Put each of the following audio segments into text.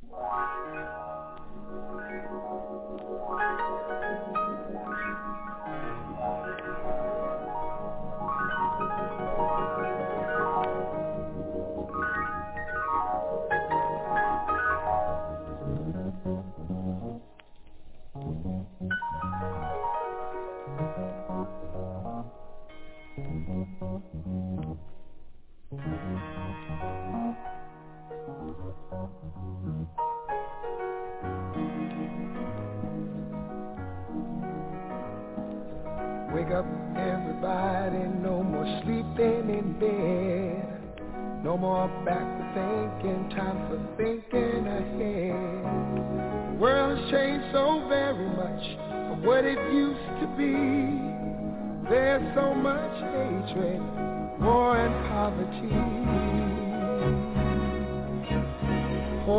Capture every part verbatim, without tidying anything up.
Wake up, everybody, no more sleeping in bed. No more backward thinking, time for thinking ahead. The world has changed so very much from what it used to be. There's so much hatred, war and poverty. Oh,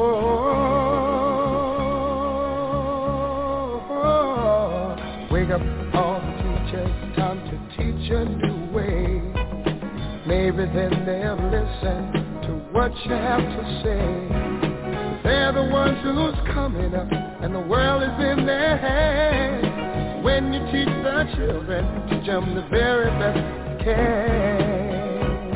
oh, oh. Wake up all the teachers, time to teach a new way. Maybe then they'll listen to what you have to say. They're the ones who's coming up, and the world is in their hands. When you teach the children, teach them the very best you can.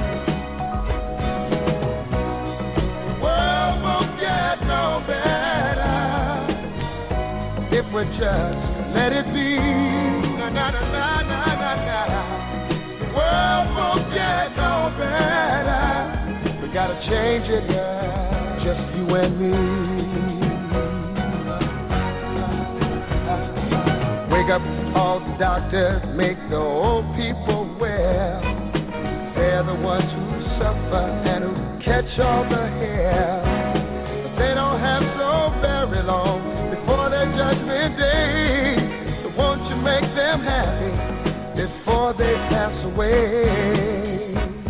The world won't get no better if we just let it be. Na na na na na na na. The world won't get no better. We gotta change it, yeah, just you and me. Wake up all the doctors, make the old people well. They're the ones who suffer and who catch all the hair. But they don't have so very long before their judgment day. So won't you make them happy before they pass away?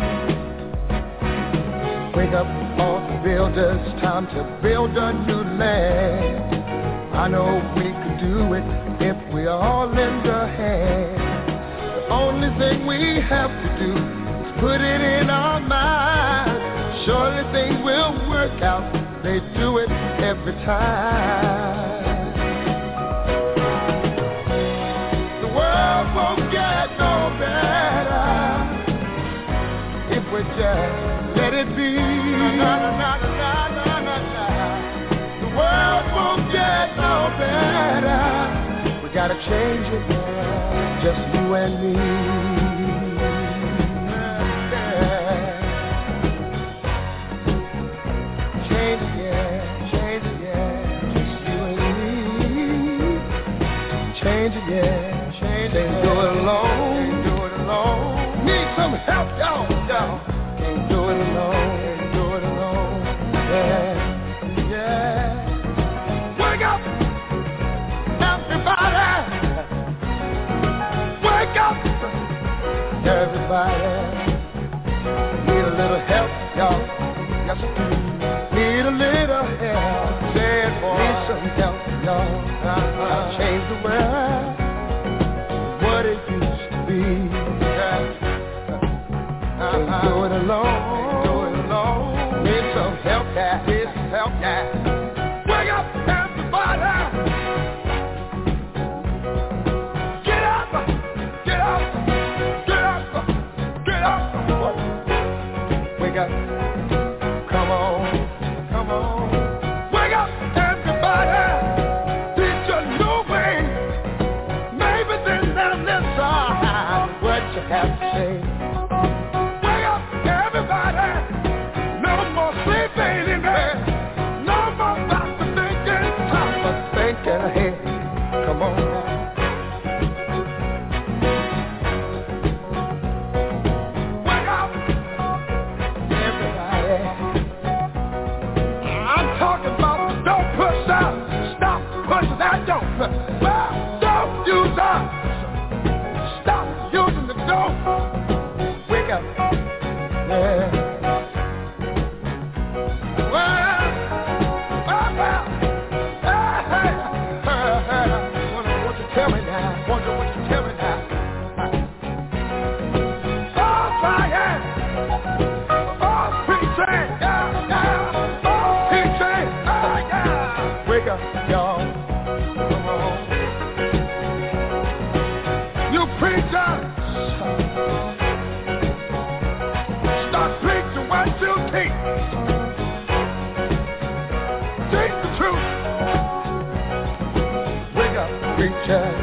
Wake up all the builders, time to build a new land. I know we can do it if we all lend a hand. The only thing we have to do is put it in our minds. Surely things will work out, they do it every time. The world won't get no better if we just let it be. Na, na, na, na, na, na, na. The world won't get no better. We gotta change it, yeah, just you and me. Yeah. Change it, yeah, change it, yeah, just you and me. Change it, yeah, change it. Can't do it alone, can't do it alone. Need some help, y'all, y'all. Can't do it alone, can't do it alone. Yeah, yeah. Wake up, everybody. Wake up, everybody. Need a little help, y'all. Yes, we do. Need a little help. Say it, boy. Need some help, y'all. Uh-huh. Change the world, what it used to be. Uh-huh. Can't do it alone. Can't do it alone. Need some help, yeah. Need some help, yeah. Wake up, everybody. Get up, get up, get up, get up. Wake up, come on, come on. Wake up, everybody. Teach a new way. Maybe then they'll listen what you have to say. Wake up, everybody. No more sleeping in bed. No more about the thinking. Time for thinking ahead. Come on now. Wake up, everybody. I'm talking about don't push out. Stop pushing that don't push. Don't use us. Stop using the don't. Wake up. Yeah. Well, well, well. Hey, hey, hey, hey. What, what you tell me now? What you, what you tell me now? Oh, fire. Oh, preaching. Yeah, yeah. Oh, teaching. Oh, yeah. Wake up, y'all. Come on. You preachers, stop preaching what you teach. Teach the truth. Wake up, preachers.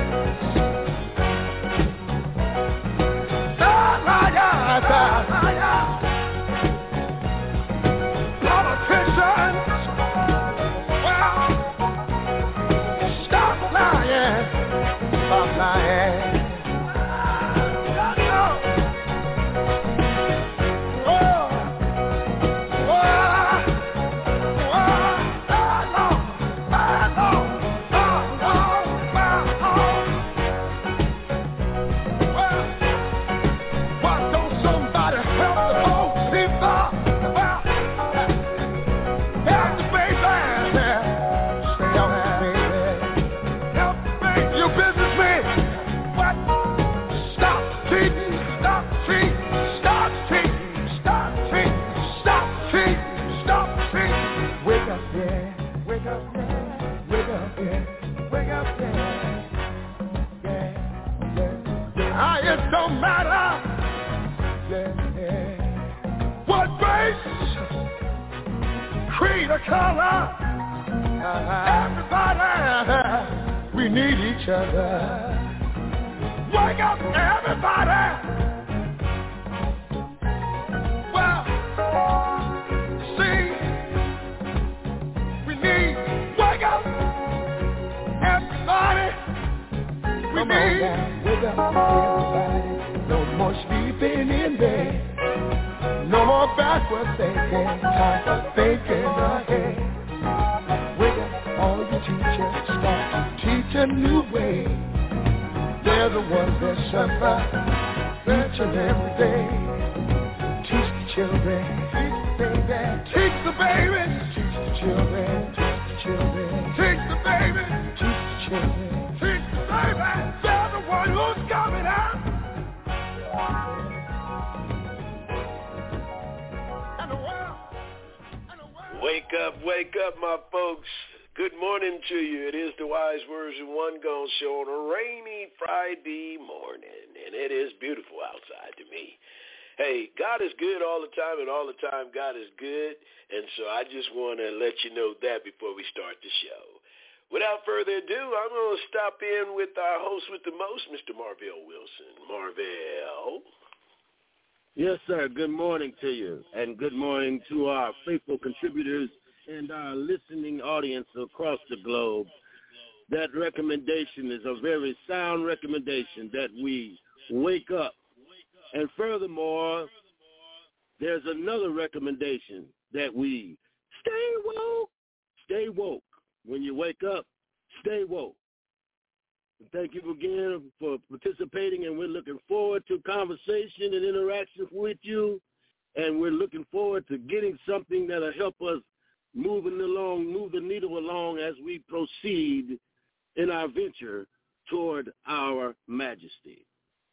Everybody, we need each other. Wake up, everybody. Well, see, we need, wake up, everybody. We Come need, on, wake up, everybody. No more sleeping in bed. No more backward thinking. Time for thinking ahead. All the teachers start to teach a new way. They're the ones that suffer each and every day. Teach the children, teach the baby, teach the babies, teach the children, teach the children, teach the baby, teach the children, teach the baby. They're the one who's coming out. And the world, and the world. Wake up, wake up, my folks. Good morning to you. It is the Wise Words in One Gone Show on a rainy Friday morning, and it is beautiful outside to me. Hey, God is good all the time, and all the time God is good, and so I just want to let you know that before we start the show. Without further ado, I'm going to stop in with our host with the most, Mister Marvell Wilson. Marvell. Yes, sir. Good morning to you, and good morning to our faithful contributors and our listening audience across the globe. That recommendation is a very sound recommendation that we wake up. And furthermore, there's another recommendation that we stay woke. Stay woke. When you wake up, stay woke. And thank you again for participating, and we're looking forward to conversation and interaction with you. And we're looking forward to getting something that'll help us moving along, move the needle along as we proceed in our venture toward our majesty.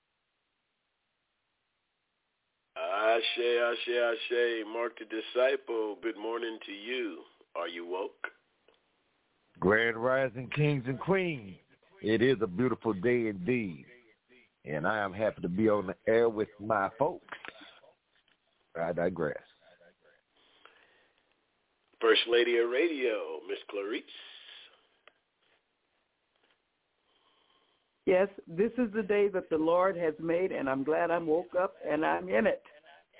Ashe, ashe, ashe. Mark the Disciple, good morning to you. Are you woke? Grand Rising Kings and Queens. It is a beautiful day indeed, and I am happy to be on the air with my folks. I digress. First Lady of Radio, Miss Clarice. Yes, this is the day that the Lord has made, and I'm glad I woke up and I'm in it.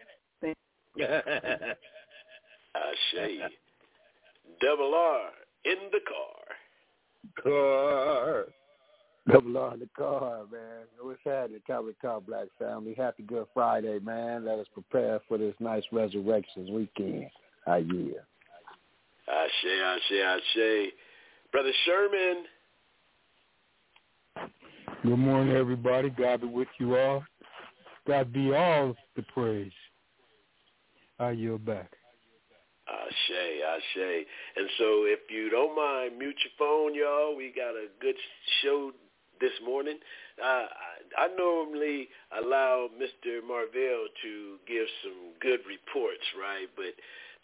Ashe. Double R in the car. Car. Double R in the car, man. What's happening, Top of the Car Black family? Happy Good Friday, man. Let us prepare for this nice Resurrections weekend. I year. Ashe, ashe, ashe. Brother Sherman. Good morning, everybody. God be with you all. God be all the praise. I yield back. Ashe, ashe. And so if you don't mind, mute your phone, y'all. We got a good show this morning. Uh, I, I normally allow Mister Marvell to give some good reports, right? But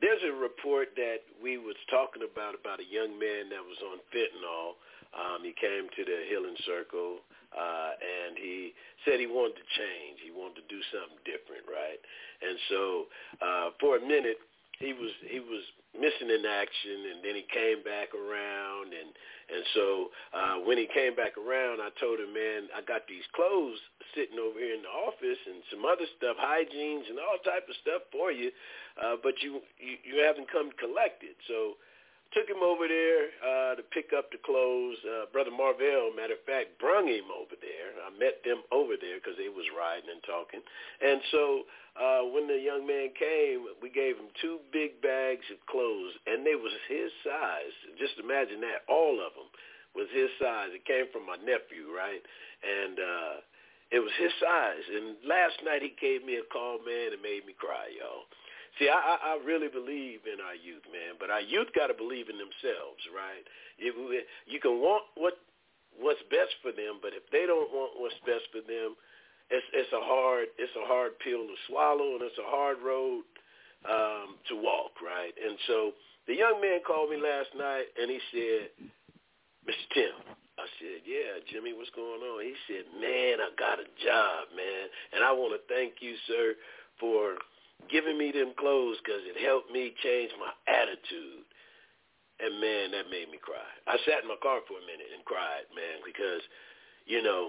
there's a report that we was talking about, about a young man that was on fentanyl. Um, he came to the Healing Circle, uh, and he said he wanted to change. He wanted to do something different, right? And so uh, for a minute, he was he was missing in action, and then he came back around. And, and so uh, when he came back around, I told him, man, I got these clothes sitting over here in the office and some other stuff, hygienes and all type of stuff for you, uh, but you, you, you haven't come to collect it. So took him over there uh, to pick up the clothes. Uh, Brother Marvell, matter of fact, brung him over there. I met them over there because they was riding and talking. And so uh, when the young man came, we gave him two big bags of clothes, and they was his size. Just imagine that. All of them was his size. It came from my nephew, right? And uh, it was his size. And last night he gave me a call, man, and made me cry, y'all. See, I, I really believe in our youth, man, but our youth got to believe in themselves, right? You, you can want what what's best for them, but if they don't want what's best for them, it's, it's a hard it's a hard pill to swallow, and it's a hard road um, to walk, right? And so the young man called me last night, and he said, Mister Tim, I said, yeah, Jimmy, what's going on? He said, man, I got a job, man, and I want to thank you, sir, for giving me them clothes because it helped me change my attitude. And, man, that made me cry. I sat in my car for a minute and cried, man, because, you know,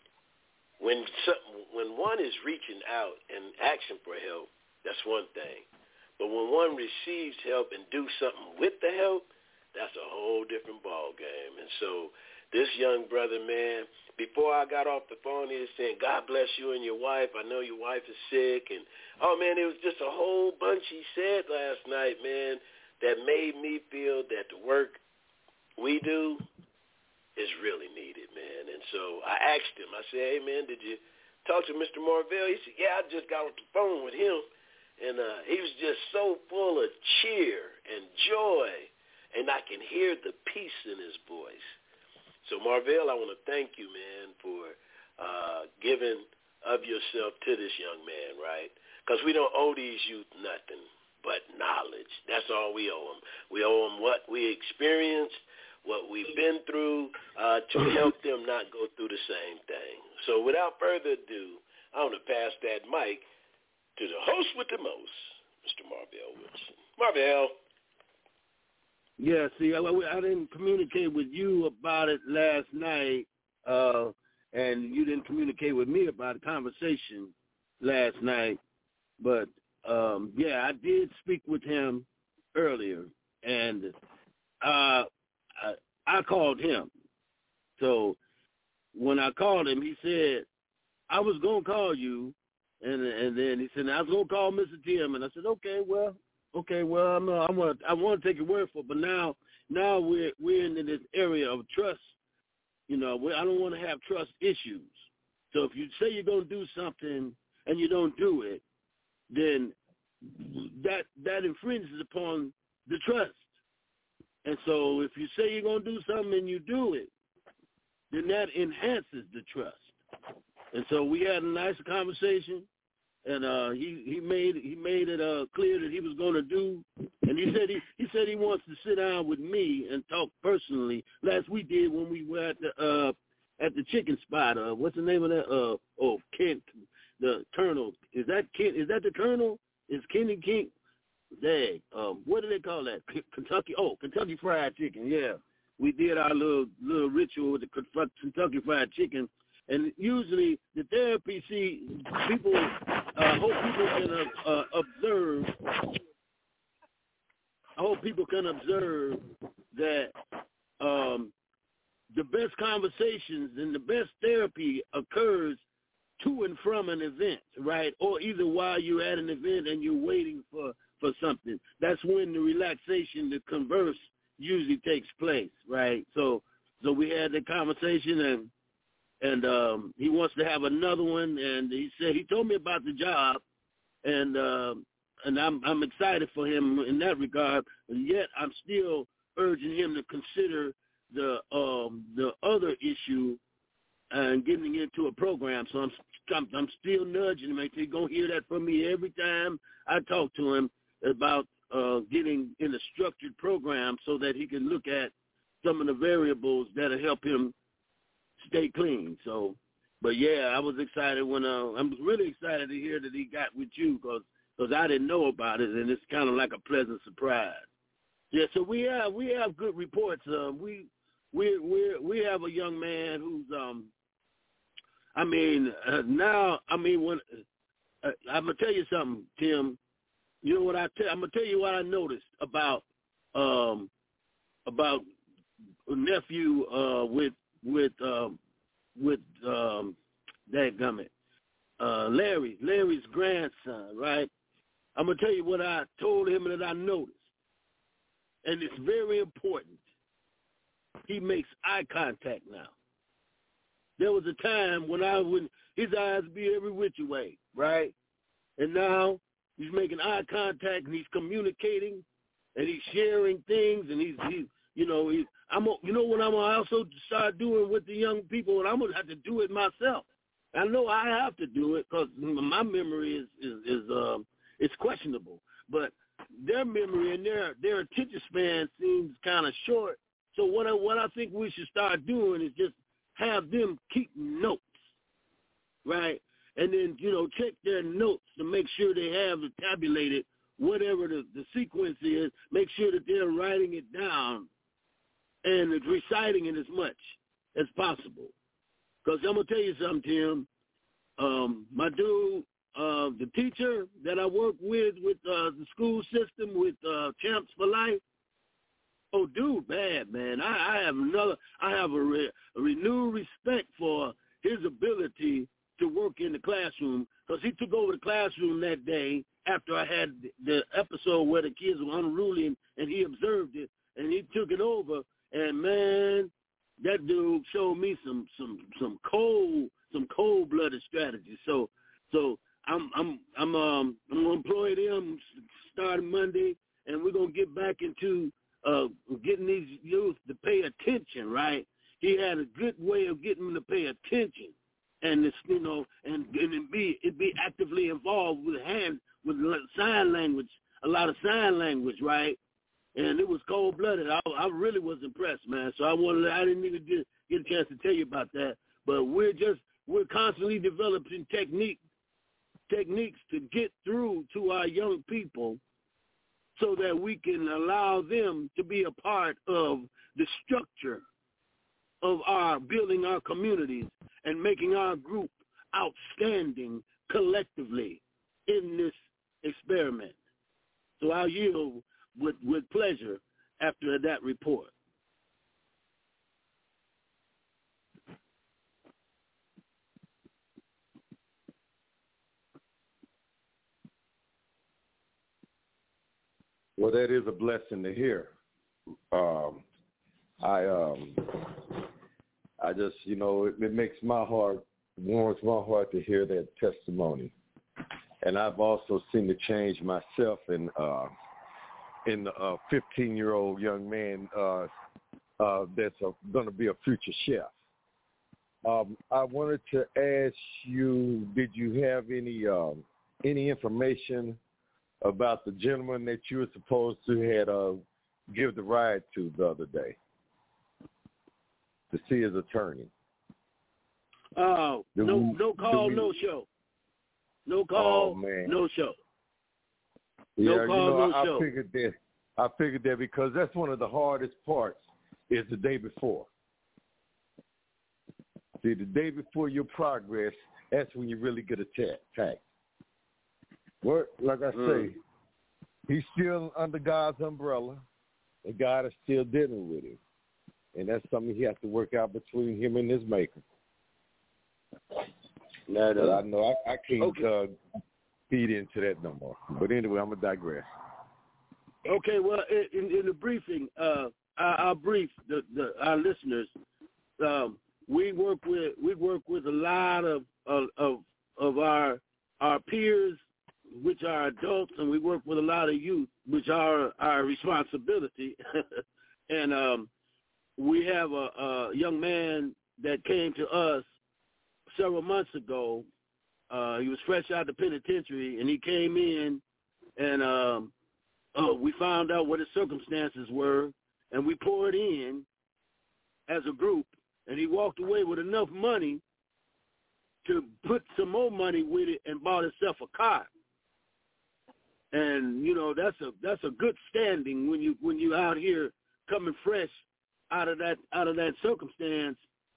when some, when one is reaching out and asking for help, that's one thing. But when one receives help and do something with the help, that's a whole different ball game. And so this young brother, man, before I got off the phone, he was saying, God bless you and your wife. I know your wife is sick. And, oh, man, it was just a whole bunch he said last night, man, that made me feel that the work we do is really needed, man. And so I asked him, I said, hey, man, did you talk to Mister Marvell? He said, yeah, I just got off the phone with him. And uh, he was just so full of cheer and joy, and I can hear the peace in his voice. So, Marvell, I want to thank you, man, for uh, giving of yourself to this young man, right? Because we don't owe these youth nothing but knowledge. That's all we owe them. We owe them what we experienced, what we've been through, uh, to help them not go through the same thing. So, without further ado, I want to pass that mic to the host with the most, Mister Marvell Wilson. Marvell. Yeah, see, I, I didn't communicate with you about it last night, uh, and you didn't communicate with me about the conversation last night. But, um, yeah, I did speak with him earlier, and uh, I, I called him. So when I called him, he said, I was going to call you, and and then he said, I was going to call Mister Tim, and I said, okay, well, Okay, well, I'm, uh, I want to I want to take your word for it, but now now we're we're in this area of trust. You know, we, I don't want to have trust issues. So if you say you're going to do something and you don't do it, then that that infringes upon the trust. And so if you say you're going to do something and you do it, then that enhances the trust. And so we had a nice conversation. And uh, he he made he made it uh, clear that he was going to do, and he said he he said he wants to sit down with me and talk personally. Last we did when we were at the uh, at the chicken spot. Uh, what's the name of that? Uh, oh, Kent, the Colonel. Is that Kent? Is that the Colonel? Is Kenny King? Dang. Um, what do they call that? Kentucky. Oh, Kentucky Fried Chicken. Yeah, we did our little little ritual with the Kentucky Fried Chicken. And usually the therapy, see, people, uh, hope people can uh, uh, observe, I hope people can observe that um, the best conversations and the best therapy occurs to and from an event, right? Or either while you're at an event and you're waiting for, for something. That's when the relaxation, the converse usually takes place, right? So, so we had the conversation and And um, he wants to have another one, and he said he told me about the job, and uh, and I'm I'm excited for him in that regard. And yet I'm still urging him to consider the um, the other issue and getting into a program. So I'm I'm, I'm still nudging him. He's gonna hear that from me every time I talk to him about uh, getting in a structured program so that he can look at some of the variables that'll help him stay clean. So, but yeah, I was excited when uh, I'm really excited to hear that he got with you because because I didn't know about it, and it's kind of like a pleasant surprise. Yeah, so we have we have good reports. Uh, we we we we have a young man who's um. I mean uh, now I mean when uh, I'm gonna tell you something, Tim. You know what I tell? I'm gonna tell you what I noticed about um about a nephew uh with with um with um dadgummit, uh Larry, Larry's grandson, right? I'm gonna tell you what I told him that I noticed. And it's very important. He makes eye contact now. There was a time when I would his eyes be every which way, right? And now he's making eye contact and he's communicating and he's sharing things and he's, he's you know, he, I'm, you know what I'm gonna also start doing with the young people, and I'm gonna have to do it myself. I know I have to do it because my memory is is, is um it's questionable, but their memory and their their attention span seems kind of short. So what I what I think we should start doing is just have them keep notes, right? And then, you know, check their notes to make sure they have it tabulated, whatever the, the sequence is, make sure that they're writing it down and reciting it as much as possible. Because I'm going to tell you something, Tim. Um, my dude, uh, the teacher that I work with, with uh, the school system, with uh, Champs for Life, oh, dude, bad, man. I, I have another, I have a, re, a renewed respect for his ability to work in the classroom, because he took over the classroom that day after I had the episode where the kids were unruly, and, and he observed it, and he took it over, and man, that dude showed me some some some cold some cold blooded strategies. So so I'm I'm I'm um I'm gonna employ them starting Monday, and we're gonna get back into uh getting these youth to pay attention. Right? He had a good way of getting them to pay attention. And it's, you know, and, and it be it be actively involved with hand with sign language, a lot of sign language, right? And it was cold blooded. I, I really was impressed, man. So I wanted, I didn't even get, get a chance to tell you about that. But we're just we're constantly developing technique techniques to get through to our young people, so that we can allow them to be a part of the structure of our building our communities and making our group outstanding collectively in this experiment. So I'll yield with, with pleasure after that report. Well, that is a blessing to hear. Um, I um, I just, you know, it, it makes my heart, warms my heart to hear that testimony. And I've also seen the change myself in uh, in a fifteen-year-old young man uh, uh, that's going to be a future chef. Um, I wanted to ask you, did you have any um, any information about the gentleman that you were supposed to had uh, give the ride to the other day to see his attorney? Oh, uh, no, we, no call, we, no show. No call, oh, no show. Yeah, no call, you know, no I, show. I figured that. I figured that because that's one of the hardest parts is the day before. See, the day before your progress, that's when you really get attacked. Well, like I mm. say, he's still under God's umbrella, and God is still dealing with him. And that's something he has to work out between him and his maker. Now, but I know I, I can't okay. uh, feed into that no more. But anyway, I'm going to digress. Okay, well, in, in the briefing, uh, I, I'll brief the, the, our listeners. Um, we work with we work with a lot of of of, of our our peers, which are adults, and we work with a lot of youth, which are our responsibility. And um, we have a, a young man that came to us several months ago. Uh, he was fresh out of the penitentiary, and he came in, and um, uh, we found out what his circumstances were, and we poured in as a group, and he walked away with enough money to put some more money with it and bought himself a car. And you know that's a that's a good standing when you when you out here coming fresh out of that out of that circumstance,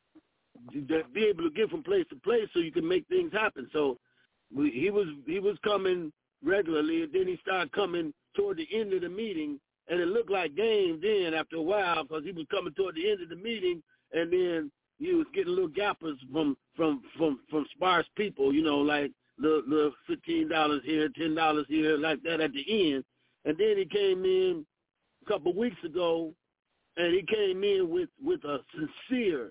to be able to get from place to place so you can make things happen. So we, he was he was coming regularly, and then he started coming toward the end of the meeting, and it looked like game then after a while because he was coming toward the end of the meeting, and then he was getting little gappers from from from from sparse people, you know, like the the fifteen dollars here, ten dollars here, like that at the end. And then he came in a couple of weeks ago, and he came in with, with a sincere,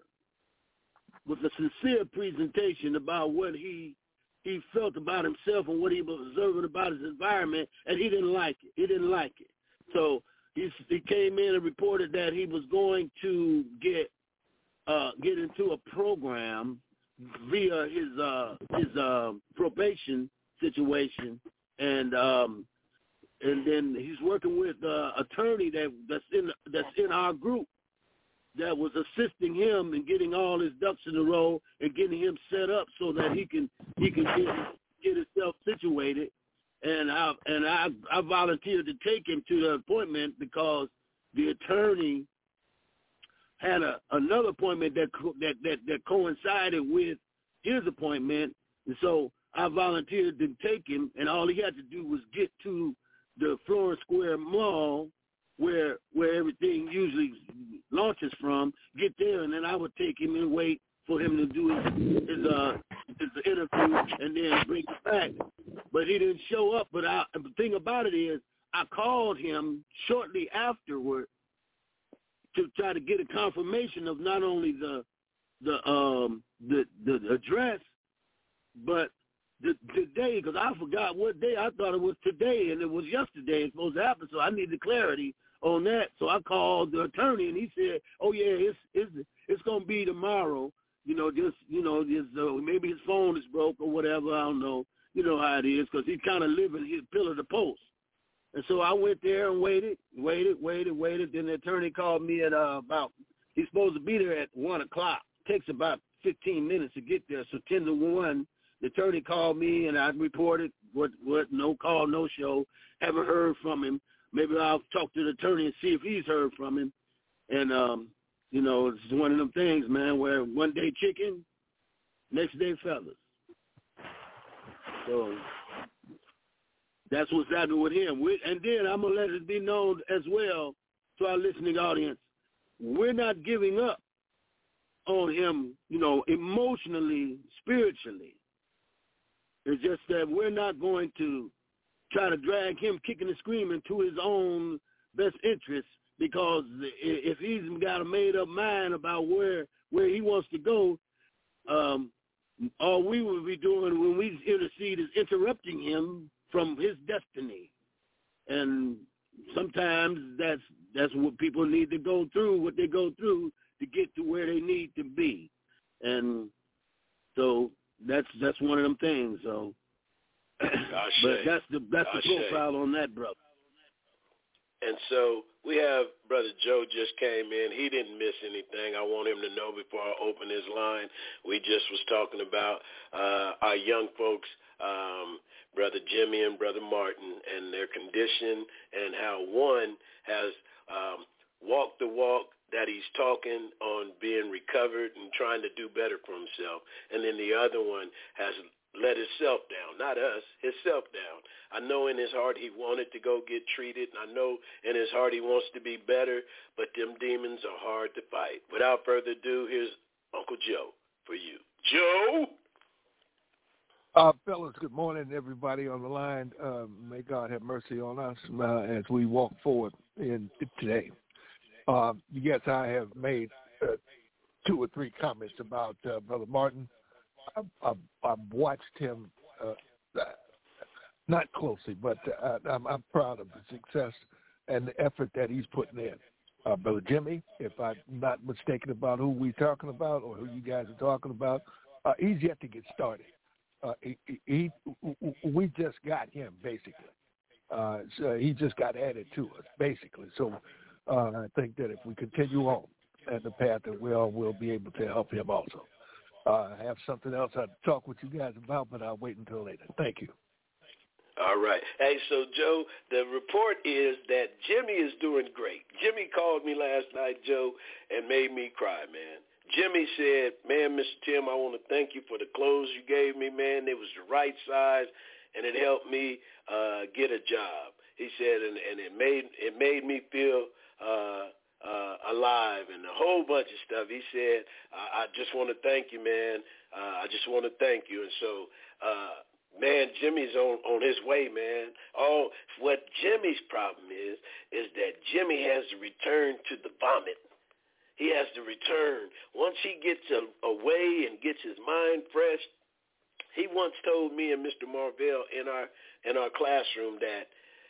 with a sincere presentation about what he he felt about himself and what he was observing about his environment, and he didn't like it. He didn't like it. So he he came in and reported that he was going to get uh, get into a program via his uh, his uh, probation situation, and um, and then he's working with an uh, attorney that that's in that's in our group that was assisting him in getting all his ducks in a row and getting him set up so that he can he can get get himself situated. And I and I I volunteered to take him to the appointment because the attorney had a, another appointment that, that that that coincided with his appointment, and so I volunteered to take him, and all he had to do was get to the Florence Square Mall, where where everything usually launches from, get there, and then I would take him and wait for him to do his his, uh, his interview, and then bring it back. But he didn't show up. But I, the thing about it is, I called him shortly afterward to try to get a confirmation of not only the the um the the address, but the, the day, because I forgot what day. I thought it was today, and it was yesterday. It's supposed to happen, so I needed clarity on that. So I called the attorney, and he said, "Oh yeah, it's it's it's gonna be tomorrow. You know, just you know, just uh, maybe his phone is broke or whatever. I don't know. You know how it is, because he's kind of living his pillar to post." And so I went there and waited, waited, waited, waited. Then the attorney called me at uh, about, he's supposed to be there at one o'clock. Takes about fifteen minutes to get there. So ten to one, the attorney called me, and I reported what, what, no call, no show. Haven't heard from him. Maybe I'll talk to the attorney and see if he's heard from him. And, um, you know, it's one of them things, man, where one day chicken, next day feathers. So that's what's happening with him. We, and then I'm going to let it be known as well to our listening audience, we're not giving up on him, you know, emotionally, spiritually. It's just that we're not going to try to drag him kicking and screaming to his own best interest, because if he's got a made-up mind about where where he wants to go, um, all we will be doing when we intercede is interrupting him from his destiny. And sometimes that's that's what people need to go through, what they go through to get to where they need to be. And so that's that's one of them things. So but that's the that's the profile on that, brother. And so we have Brother Joe just came in. He didn't miss anything. I want him to know before I open his line. We just was talking about uh, our young folks, um, Brother Jimmy and Brother Martin, and their condition, and how one has um, walked the walk that he's talking on being recovered and trying to do better for himself, and then the other one has let himself down, not us, himself down. I know in his heart he wanted to go get treated, and I know in his heart he wants to be better, but them demons are hard to fight. Without further ado, here's Uncle Joe for you. Joe? Uh, fellas, good morning, everybody on the line. Uh, may God have mercy on us uh, as we walk forward in today. Uh, yes, I have made uh, two or three comments about uh, Brother Martin. I've, I've, I've watched him, uh, not closely, but uh, I'm, I'm proud of the success and the effort that he's putting in. Uh, Brother Jimmy, if I'm not mistaken about who we're talking about or who you guys are talking about, uh, he's yet to get started. Uh, he, he, we just got him, basically. Uh, so he just got added to us, basically. So uh, I think that if we continue on at the path that we're on, we'll be able to help him also. Uh, I have something else I'd talk with you guys about, but I'll wait until later. Thank you. All right. Hey, so, Joe, the report is that Jimmy is doing great. Jimmy called me last night, Joe, and made me cry, man. Jimmy said, man, Mister Tim, I want to thank you for the clothes you gave me, man. It was the right size, and it helped me uh, get a job. He said, and, and it made it made me feel uh, uh, alive and a whole bunch of stuff. He said, I, I just want to thank you, man. Uh, I just want to thank you. And so, uh, man, Jimmy's on, on his way, man. Oh, what Jimmy's problem is, is that Jimmy has to return to the vomit. He has to return. Once he gets a, away and gets his mind fresh, he once told me and Mister Marvell in our in our classroom that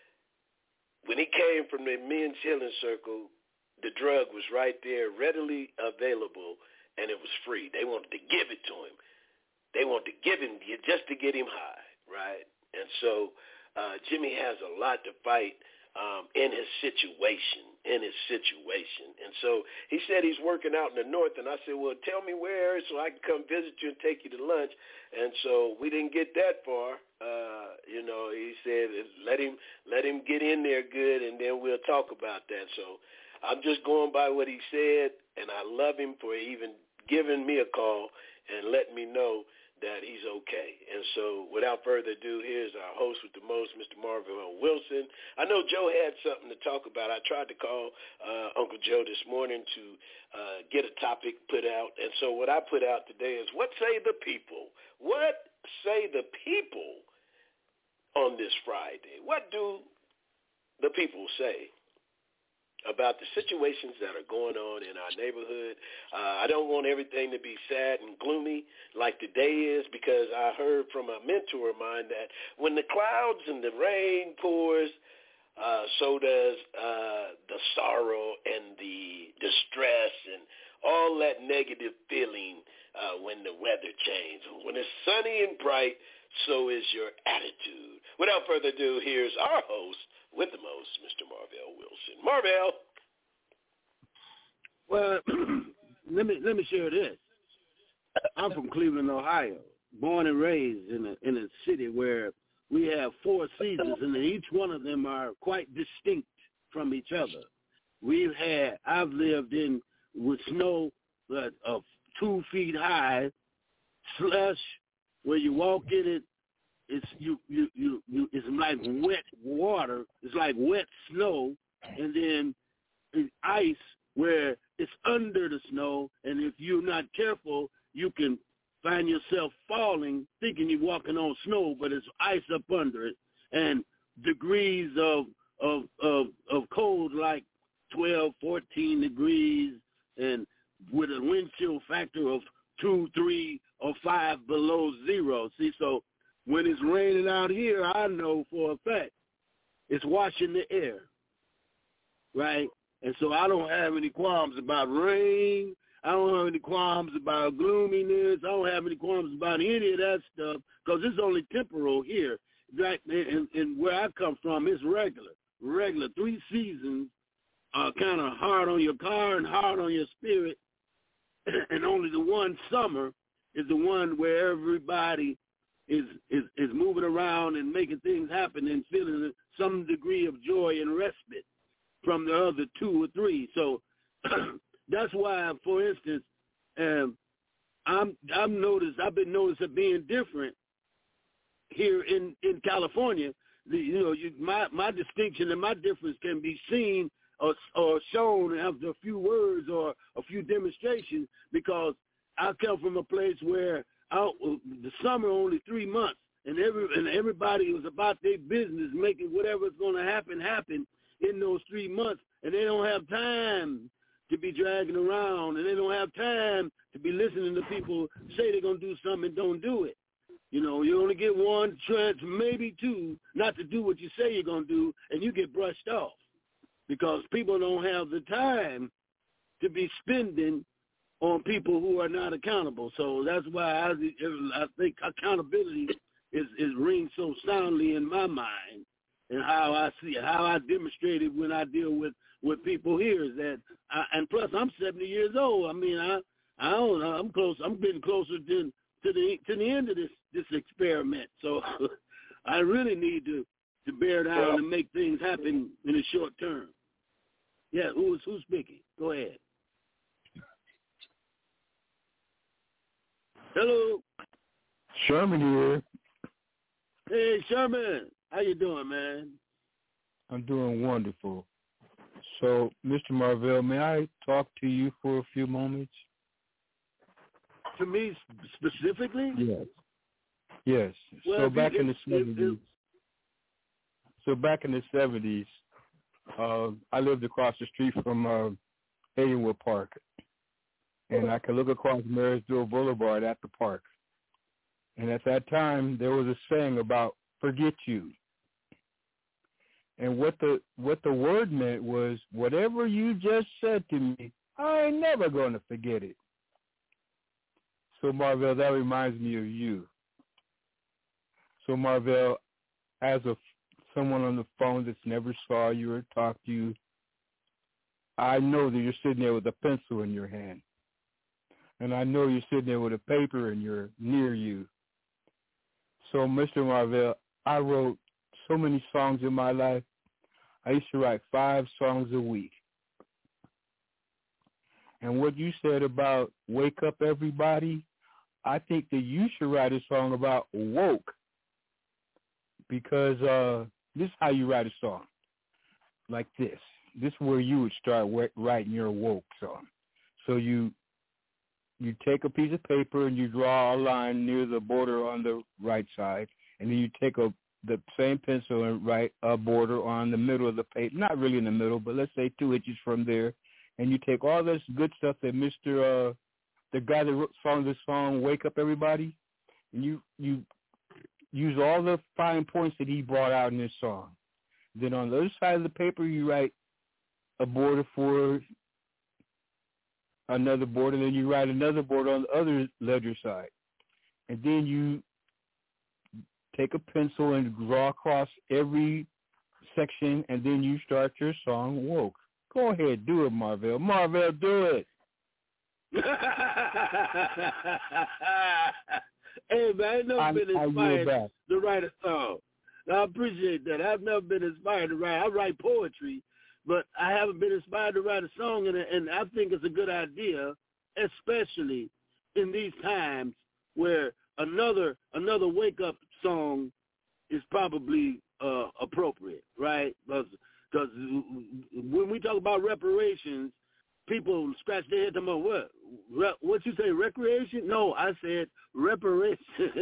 when he came from the men's healing circle, the drug was right there, readily available, and it was free. They wanted to give it to him. They wanted to give him just to get him high, right? And so uh, Jimmy has a lot to fight um, in his situation, in his situation. And so he said he's working out in the north, and I said, well, tell me where so I can come visit you and take you to lunch. And so we didn't get that far. Uh, you know, he said let him let him get in there good, and then we'll talk about that. So I'm just going by what he said, and I love him for even giving me a call and letting me know that he's okay. And so without further ado, here's our host with the most, Mister Marvell Wilson. I know Joe had something to talk about. I tried to call uh, Uncle Joe this morning to uh, get a topic put out. And so what I put out today is, what say the people? What say the people on this Friday? What do the people say about the situations that are going on in our neighborhood? Uh, I don't want everything to be sad and gloomy like today is, because I heard from a mentor of mine that when the clouds and the rain pours, uh, so does uh, the sorrow and the distress and all that negative feeling uh, when the weather changes. When it's sunny and bright, so is your attitude. Without further ado, here's our host with the most, Mister Marvell Wilson. Marvell. Well, let me let me share this. I'm from Cleveland, Ohio, born and raised in a in a city where we have four seasons, and each one of them are quite distinct from each other. We've had I've lived in with snow uh, of two feet high, slush where you walk in it. It's you, you, you, you. It's like wet water. It's like wet snow, and then it's ice where it's under the snow. And if you're not careful, you can find yourself falling, thinking you're walking on snow, but it's ice up under it. And degrees of of of, of cold, like twelve, fourteen degrees, and with a wind chill factor of two, three, or five below zero. See, so when it's raining out here, I know for a fact it's washing the air, right? And so I don't have any qualms about rain. I don't have any qualms about gloominess. I don't have any qualms about any of that stuff, because it's only temporal here. Right? And, and where I come from, it's regular. Regular. Three seasons are kind of hard on your car and hard on your spirit, and only the one summer is the one where everybody is, is is moving around and making things happen and feeling some degree of joy and respite from the other two or three. So that's why, for instance, um, I'm I'm noticed I've been noticed of being different here in, in California. The, you know, you, my my distinction and my difference can be seen or or shown after a few words or a few demonstrations, because I come from a place where out the summer only three months, and every and everybody was about their business, making whatever's going to happen happen in those three months, and they don't have time to be dragging around, and they don't have time to be listening to people say they're going to do something and don't do it. You know, you only get one chance, maybe two, not to do what you say you're going to do, and you get brushed off because people don't have the time to be spending on people who are not accountable. So that's why I, I think accountability is, is rings so soundly in my mind, and how I see how I demonstrate it when I deal with, with people here is that, I, and plus I'm seventy years old. I mean, I I don't know. I'm close. I'm getting closer to to the to the end of this this experiment. So I really need to, to bear down well, and make things happen in the short term. Yeah, who's who's speaking? Go ahead. Hello. Sherman here. Hey, Sherman. How you doing, man? I'm doing wonderful. So, Mister Marvell, may I talk to you for a few moments? To me specifically? Yes. Yes. Well, so back you, in the seventies. So back in the seventies, uh, I lived across the street from uh, Haydenwood Park, and I could look across Marysville Boulevard at the park. And at that time, there was a saying about "forget you," and what the what the word meant was, whatever you just said to me, I ain't never going to forget it. So Marvell, that reminds me of you. So Marvell, as a someone on the phone that's never saw you or talked to you, I know that you're sitting there with a pencil in your hand. And I know you're sitting there with a paper and you're near you. So, Mister Marvell, I wrote so many songs in my life. I used to write five songs a week. And what you said about wake up everybody, I think that you should write a song about woke. Because uh, this is how you write a song, like this. This is where you would start writing your woke song. So you you take a piece of paper and you draw a line near the border on the right side, and then you take a the same pencil and write a border on the middle of the paper, not really in the middle, but let's say two inches from there, and you take all this good stuff that Mister Uh, the guy that wrote song this song, Wake Up Everybody, and you you use all the fine points that he brought out in this song. Then on the other side of the paper, you write a border for another border, then you write another border on the other ledger side. And then you take a pencil and draw across every section, and then you start your song, Woke. Go ahead, do it, Marvell. Marvell, do it. Hey, man, I've never I, been inspired to write a song. I appreciate that. I've never been inspired to write. I write poetry, but I haven't been inspired to write a song, and, and I think it's a good idea, especially in these times where another another wake-up song is probably uh, appropriate, right? Because when we talk about reparations, people scratch their head talking about what? Re- what you say, recreation? No, I said reparations.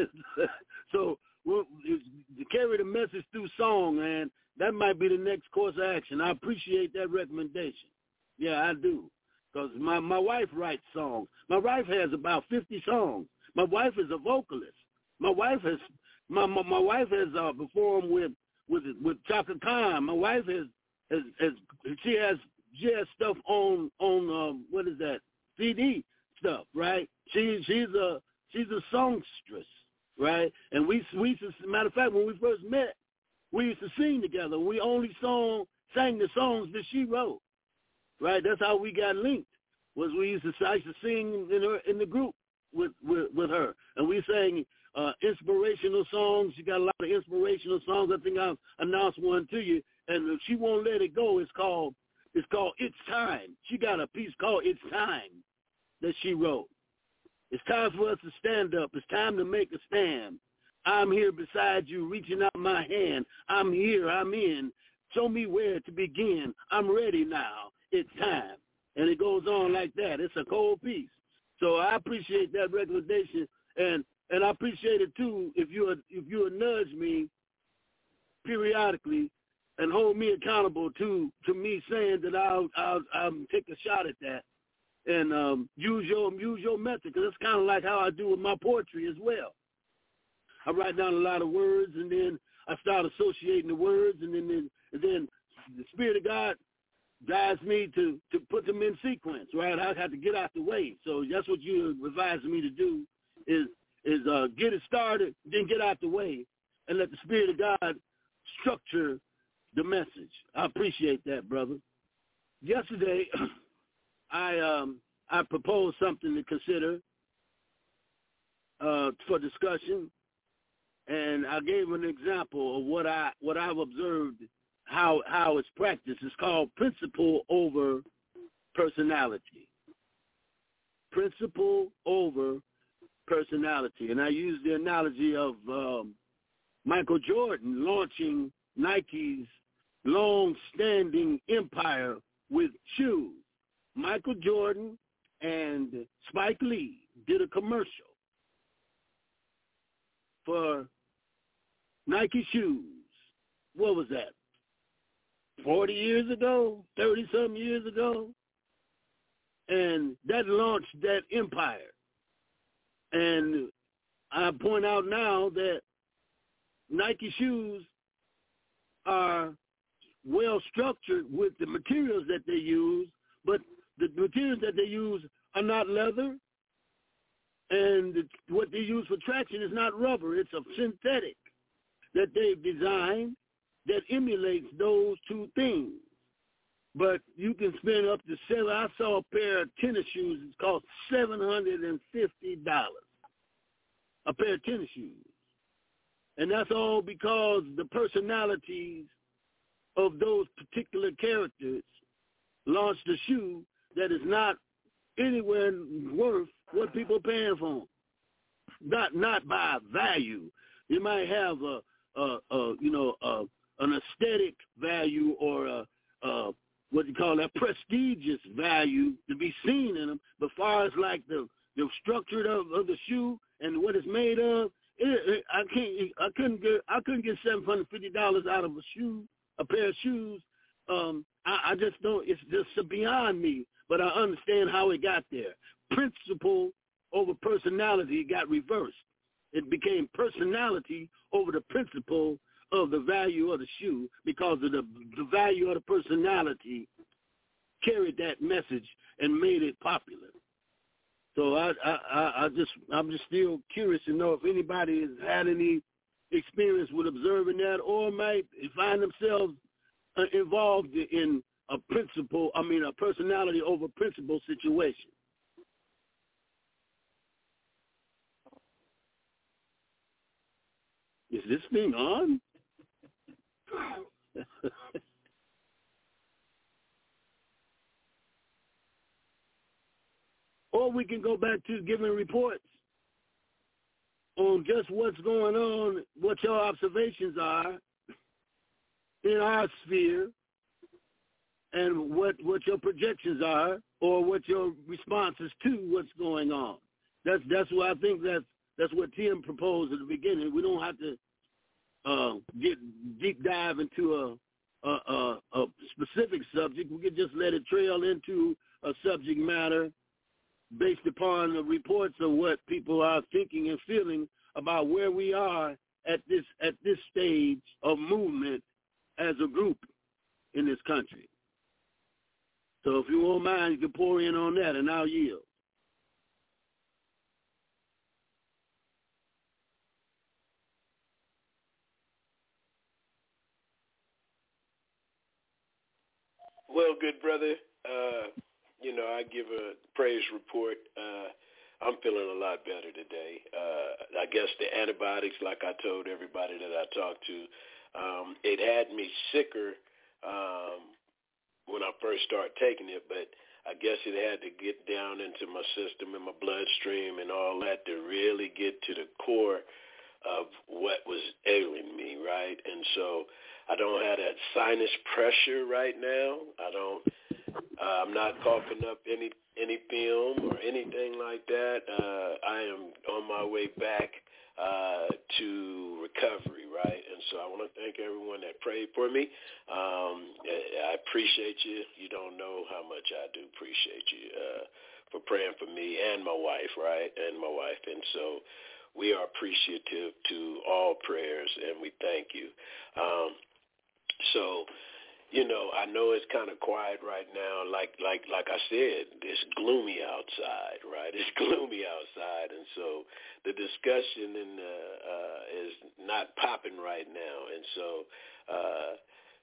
So we'll, to carry the message through song, man, that might be the next course of action. I appreciate that recommendation. Yeah, I do. Because my, my wife writes songs. My wife has about fifty songs. My wife is a vocalist. My wife has my my, my wife has uh, performed with with with Chaka Khan. My wife has has, has she has she has stuff on on um, what is that C D stuff, right? She she's a she's a songstress, right? And we we used to, matter of fact, when we first met, we used to sing together. We only song sang the songs that she wrote, right? That's how we got linked. Was we used to I used to sing in her in the group with with, with her, and we sang uh, inspirational songs. She got a lot of inspirational songs. I think I announced one to you, and She Won't Let It Go. It's called it's called It's Time. She got a piece called It's Time that she wrote. It's time for us to stand up. It's time to make a stand. I'm here beside you, reaching out my hand. I'm here. I'm in. Show me where to begin. I'm ready now. It's time. And it goes on like that. It's a cold piece. So I appreciate that recommendation, and and I appreciate it too if you would, if you would nudge me periodically and hold me accountable to to me saying that I'll I'll, I'll take a shot at that and um, use your use your method, because it's kind of like how I do with my poetry as well. I write down a lot of words, and then I start associating the words, and then and then the Spirit of God guides me to, to put them in sequence, right? I have to get out the way. So that's what you're advising me to do is is uh, get it started, then get out the way, and let the Spirit of God structure the message. I appreciate that, brother. Yesterday, I um, I proposed something to consider uh, for discussion, and I gave an example of what I what I've observed how how it's practiced. It's called principle over personality. Principle over personality, and I use the analogy of um, Michael Jordan launching Nike's long-standing empire with shoes. Michael Jordan and Spike Lee did a commercial for Nike shoes. What was that? forty years ago, thirty-something years ago? And that launched that empire. And I point out now that Nike shoes are well structured with the materials that they use, but the materials that they use are not leather, and what they use for traction is not rubber. It's a synthetic that they've designed that emulates those two things. But you can spend up to seven. I saw a pair of tennis shoes. It's cost seven hundred fifty dollars. A pair of tennis shoes. And that's all because the personalities of those particular characters launched a shoe that is not anywhere worth what people are paying for them. Not not by value. You might have a, a, a you know a, an aesthetic value or a, a what you call that prestigious value to be seen in them. But far as like the the structure of, of the shoe and what it's made of, it, it, I can't I couldn't get I couldn't get seven hundred fifty dollars out of a shoe, a pair of shoes. Um, I, I just don't. It's just beyond me. But I understand how it got there. Principle over personality got reversed. It became personality over the principle of the value of the shoe because of the the value of the personality carried that message and made it popular. So I I, I just I'm just still curious to know if anybody has had any experience with observing that or might find themselves uh, involved in a principle, I mean a personality over principle situation. Is this thing on? Or we can go back to giving reports on just what's going on, what your observations are in our sphere, and what, what your projections are, or what your responses to what's going on. That's that's what I think that's that's what Tim proposed at the beginning. We don't have to uh, get deep dive into a, a, a, a specific subject. We can just let it trail into a subject matter based upon the reports of what people are thinking and feeling about where we are at this at this stage of movement as a group in this country. So if you won't mind, you can pour in on that, and I'll yield. Well, good brother, uh, you know, I give a praise report. Uh, I'm feeling a lot better today. Uh, I guess the antibiotics, like I told everybody that I talked to, um, it had me sicker um, when I first started taking it, but I guess it had to get down into my system and my bloodstream and all that to really get to the core of what was ailing me, right? And so I don't have that sinus pressure right now. I don't, uh, I'm not coughing up any, any film or anything like that. Uh, I am on my way back uh, to recovery, right? And so I want to thank everyone that prayed for me. Um, I appreciate you. You don't know how much I do appreciate you uh, for praying for me and my wife, right? And my wife. And so we are appreciative to all prayers, and we thank you. Um, so, you know, I know it's kind of quiet right now. Like, like, like I said, it's gloomy outside, right? It's gloomy outside, and so the discussion in, uh, uh, is not popping right now. And so, uh,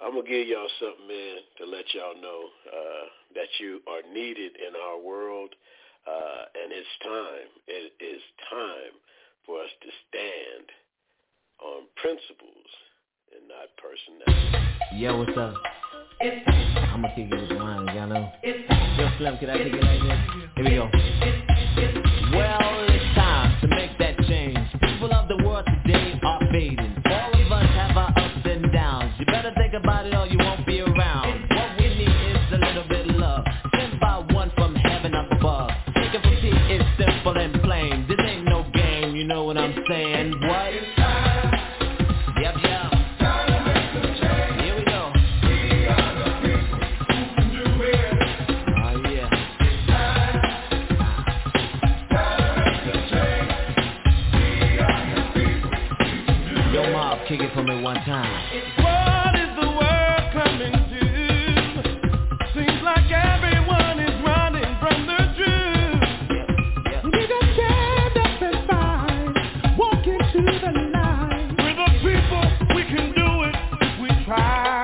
I'm going to give y'all something, man, to let y'all know uh, that you are needed in our world, uh, and it's time. It is time for us to stand on principles and not personality. Yo, what's up? I'm going to kick it with mine, y'all know. Yo, Slim, can I kick it like this? Here we go. Well, it's time to make that change. People of the world today are fading. All of us have our ups and downs. You better think about it or you won't be around. What we need is a little bit of love, sent by one from heaven up above. Take it from T, it's simple and plain. This ain't no game, you know what I'm saying? What? Yep, yep. Here we go. Oh, yeah. Yo, Mob, kick it for me one time. What is the world coming to? Seems like everyone is running from the truth. We just stand up and fight, walk into the light. We're the people, we can do it if we try.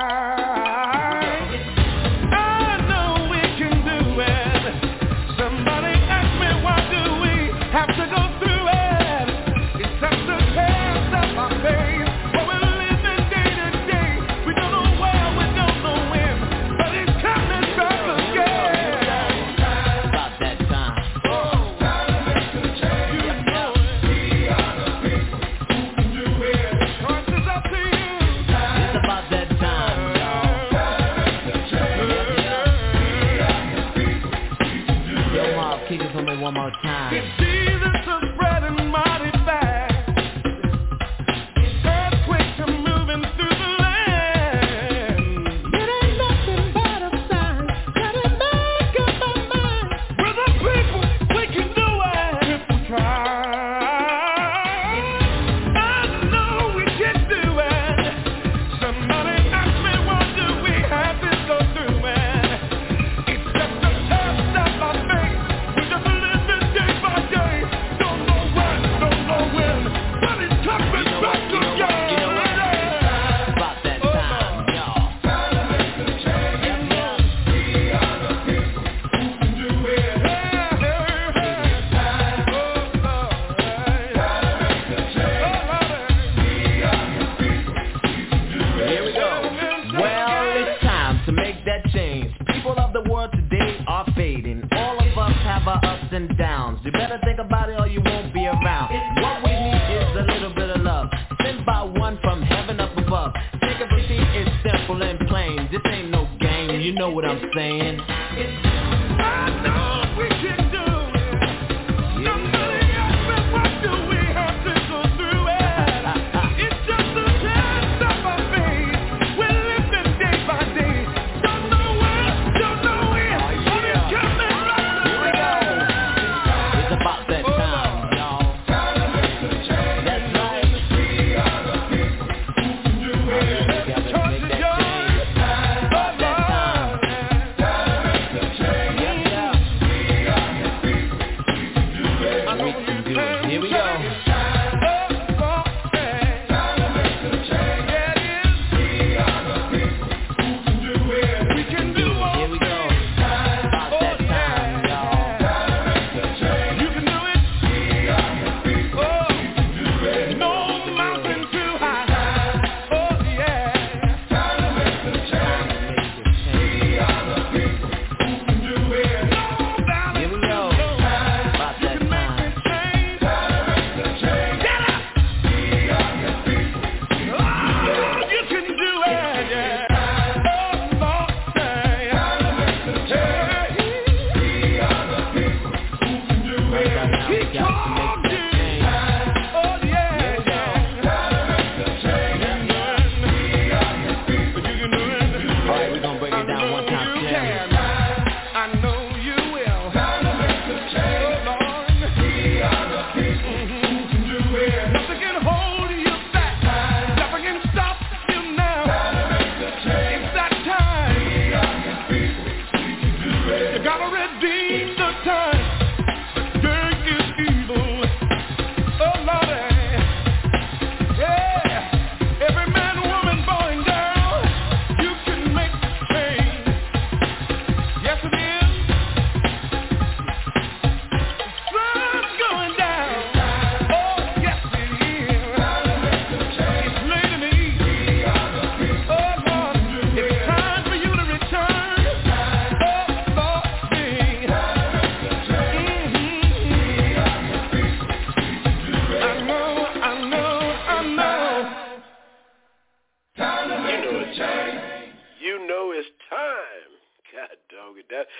I know we can do it. Somebody ask me, why do we have to go through it? It's just a test of our faith. What we're living day to day. We don't know where, we don't know when, but it's coming back again. About that time. You know it. We are the people who can do it. Choice is up to you. It's about that time, y'all. Yo, Mob, kick it for me one more time. Jesus is spreading mighty fast. Earthquakes are moving through the land. It ain't nothing but a sign. Gotta make up our mind. We're the people, we can do it if we try. I know we can do it. Somebody ask me, why do we have to go through it? It's just a test of our faith. We're just living day by day. Don't know when, don't know when, but it's coming You know back what, you know what, you know what? again. About that time, y'all. Here we go. Well, it's time to make that change. People of the world today are fading. All of us have our ups and downs. You better think about it or you won't be around. What we need is a little bit of love, sent by one from heaven up above. Take a receipt, it's simple and plain. This ain't no game, you know what I'm saying? I know we can do it. Somebody ask me, why do we have to go through it? It's just a test of our faith. We're living day by day. Don't know when, don't know when, but it's coming right Here we go. It's about that time, y'all. That's right. We gotta make that change. About that time.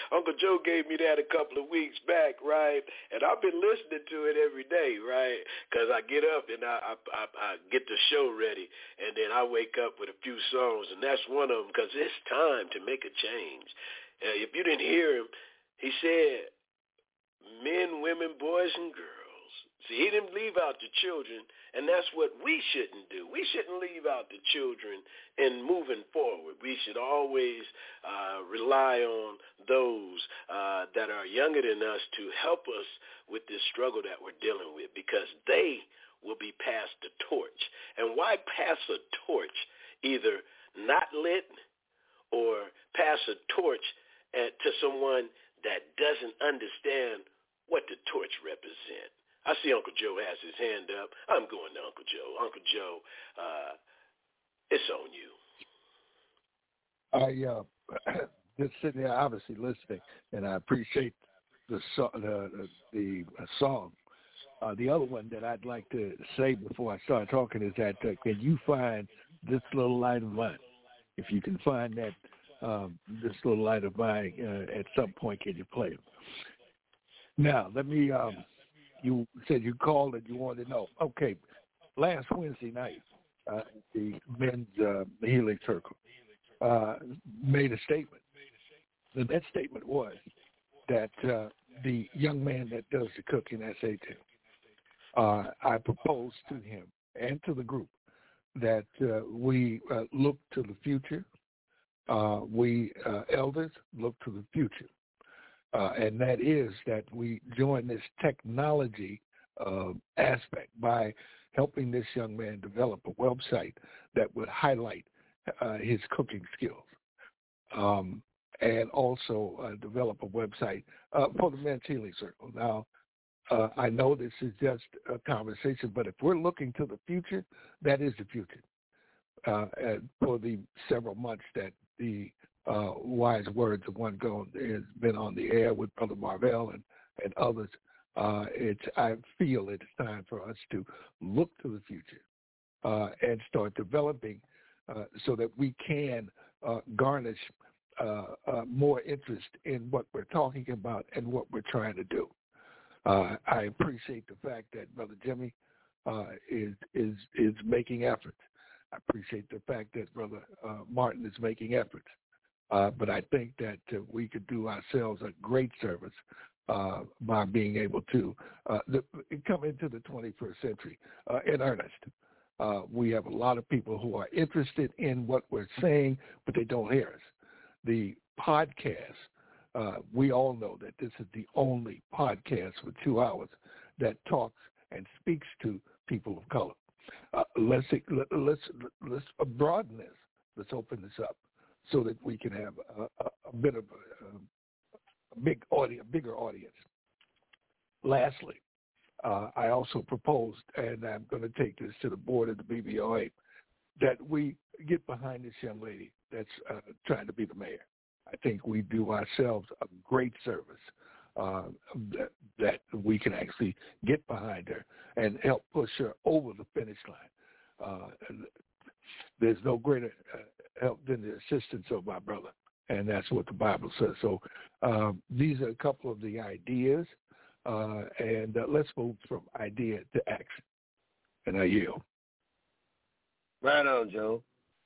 Uncle Joe gave me that a couple of weeks back, right? And I've been listening to it every day, right? Because I get up and I, I, I, I get the show ready, and then I wake up with a few songs, and that's one of them because it's time to make a change. Uh, if you didn't hear him, he said men, women, boys, and girls. See, he didn't leave out the children, and that's what we shouldn't do. We shouldn't leave out the children in moving forward. We should always uh, rely on those uh, that are younger than us to help us with this struggle that we're dealing with, because they will be passed the torch. And why pass a torch? Either not lit or pass a torch at, to someone that doesn't understand what the torch represents. I see Uncle Joe has his hand up. I'm going to Uncle Joe. Uncle Joe, uh, it's on you. I uh, just sitting there, obviously listening, and I appreciate the so- the, the, the song. Uh, the other one that I'd like to say before I start talking is that uh, can you find This Little Light of Mine? If you can find that um, This Little Light of Mine uh, at some point, can you play it? Now, let me. Um, You said you called and you wanted to know. Okay, last Wednesday night, uh, the men's uh, healing circle uh, made a statement. And that statement was that uh, the young man that does the cooking, that's A T, uh, I proposed to him and to the group that uh, we uh, look to the future. Uh, we uh, elders look to the future. Uh, and that is that we join this technology uh, aspect by helping this young man develop a website that would highlight uh, his cooking skills, um, and also uh, develop a website uh, for the Men's Healing Circle. Now, uh, I know this is just a conversation, but if we're looking to the future, that is the future. Uh, and for the several months that the Uh, Wise Words of One Gone has been on the air with Brother Marvell and, and others. Uh, it's, I feel it's time for us to look to the future uh, and start developing uh, so that we can uh, garnish uh, uh, more interest in what we're talking about and what we're trying to do. Uh, I appreciate the fact that Brother Jimmy uh, is is is making efforts. I appreciate the fact that Brother uh, Martin is making efforts. Uh, but I think that uh, we could do ourselves a great service uh, by being able to uh, the, come into the twenty-first century uh, in earnest. Uh, we have a lot of people who are interested in what we're saying, but they don't hear us. The podcast, uh, we all know that this is the only podcast for two hours that talks and speaks to people of color. Uh, let's, let's, let's broaden this. Let's open this up, so that we can have a, a, a bit of a, a big audience, a bigger audience. Lastly, uh, I also proposed, and I'm going to take this to the board of the B B O A, that we get behind this young lady that's uh, trying to be the mayor. I think we do ourselves a great service uh, that, that we can actually get behind her and help push her over the finish line. Uh, there's no greater uh, help than the assistance of my brother, and that's what the Bible says. So um, these are a couple of the ideas, uh, and uh, let's move from idea to action. And I yield. Right on, Joe.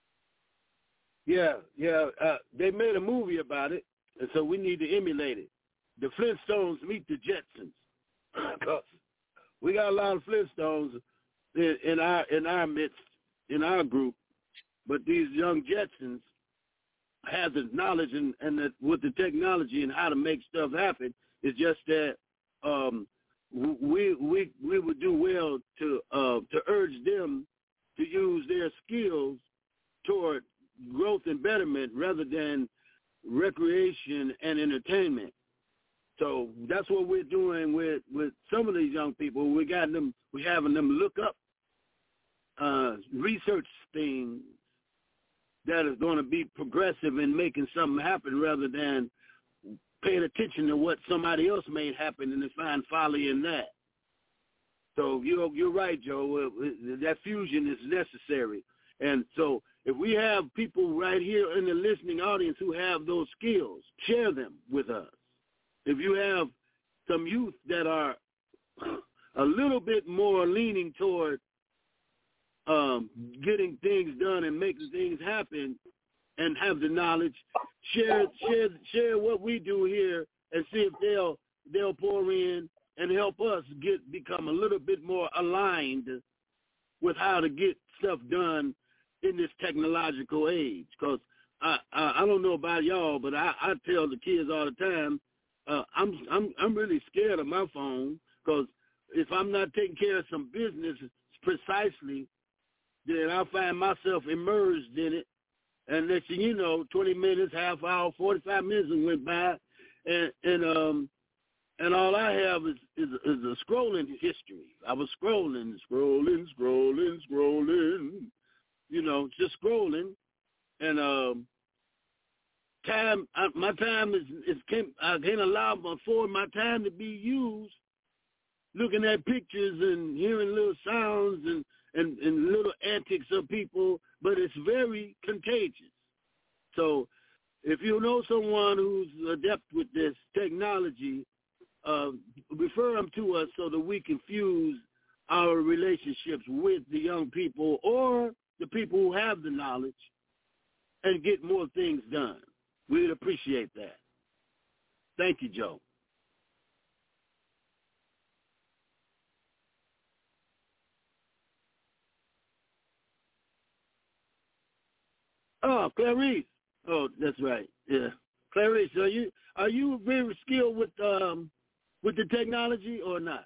Yeah, yeah. Uh, they made a movie about it, and so we need to emulate it. The Flintstones meet the Jetsons. We got a lot of Flintstones in, in our in our midst, in our group. But these young Jetsons have the knowledge and, and the, with the technology and how to make stuff happen. It's just that um, we we we would do well to uh, to urge them to use their skills toward growth and betterment rather than recreation and entertainment. So that's what we're doing with, with some of these young people. We got them, we're having them look up, uh, research things that is going to be progressive in making something happen rather than paying attention to what somebody else made happen and to find folly in that. So you're, you're right, Joe. Uh, that fusion is necessary. And so if we have people right here in the listening audience who have those skills, share them with us. If you have some youth that are a little bit more leaning toward um, getting things done and making things happen and have the knowledge, share share share what we do here and see if they'll they'll pour in and help us get become a little bit more aligned with how to get stuff done in this technological age. Because I, I I don't know about y'all, but I, I tell the kids all the time, uh, I'm I'm I'm really scared of my phone, because if I'm not taking care of some business precisely, then I'll find myself immersed in it. And next thing you know, twenty minutes, half hour, forty-five minutes went by, and and um and all I have is is, is a scrolling history. I was scrolling, scrolling, scrolling, scrolling, you know, just scrolling, and um, time. I, my time is is can't I can't allow for my time to be used looking at pictures and hearing little sounds and. And, and little antics of people, but it's very contagious. So if you know someone who's adept with this technology, uh, refer them to us so that we can fuse our relationships with the young people or the people who have the knowledge and get more things done. We'd appreciate that. Thank you, Joe. Oh, Clarice. Oh, that's right. Yeah, Clarice. Are you are you very skilled with um with the technology or not?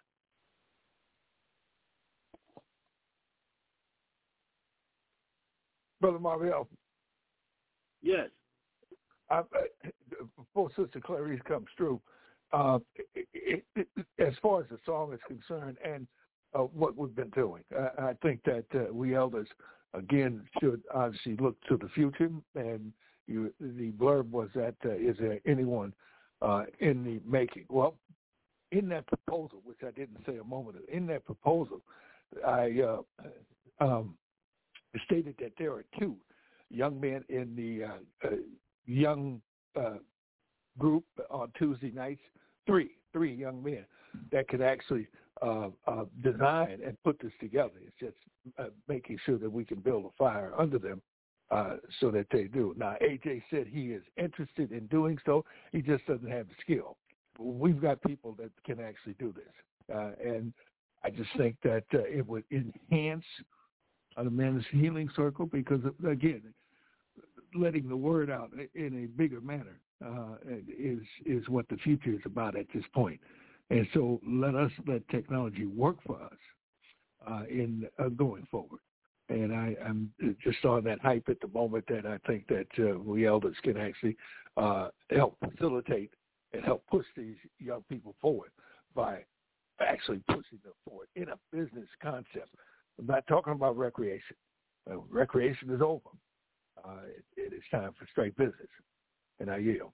Brother Marvell. Yes. I, before Sister Clarice comes through, uh, it, it, it, as far as the song is concerned and uh, what we've been doing, I, I think that uh, we elders, again, should obviously look to the future. And you, the blurb was that, uh, is there anyone uh, in the making? Well, in that proposal, which I didn't say a moment ago, in that proposal, I uh, um, stated that there are two young men in the uh, uh, young uh, group on Tuesday nights, three, three young men that could actually Uh, uh, design and put this together. It's just uh, making sure that we can build a fire under them uh, so that they do. Now, A J said he is interested in doing so. He just doesn't have the skill. We've got people that can actually do this. Uh, and I just think that uh, it would enhance the men's healing circle because, again, letting the word out in a bigger manner uh, is is what the future is about at this point. And so let us let technology work for us uh, in uh, going forward. And I, I'm just on that hype at the moment that I think that uh, we elders can actually uh, help facilitate and help push these young people forward by actually pushing them forward in a business concept. I'm not talking about recreation. Uh, recreation is over. Uh, it, it is time for straight business. And I yield.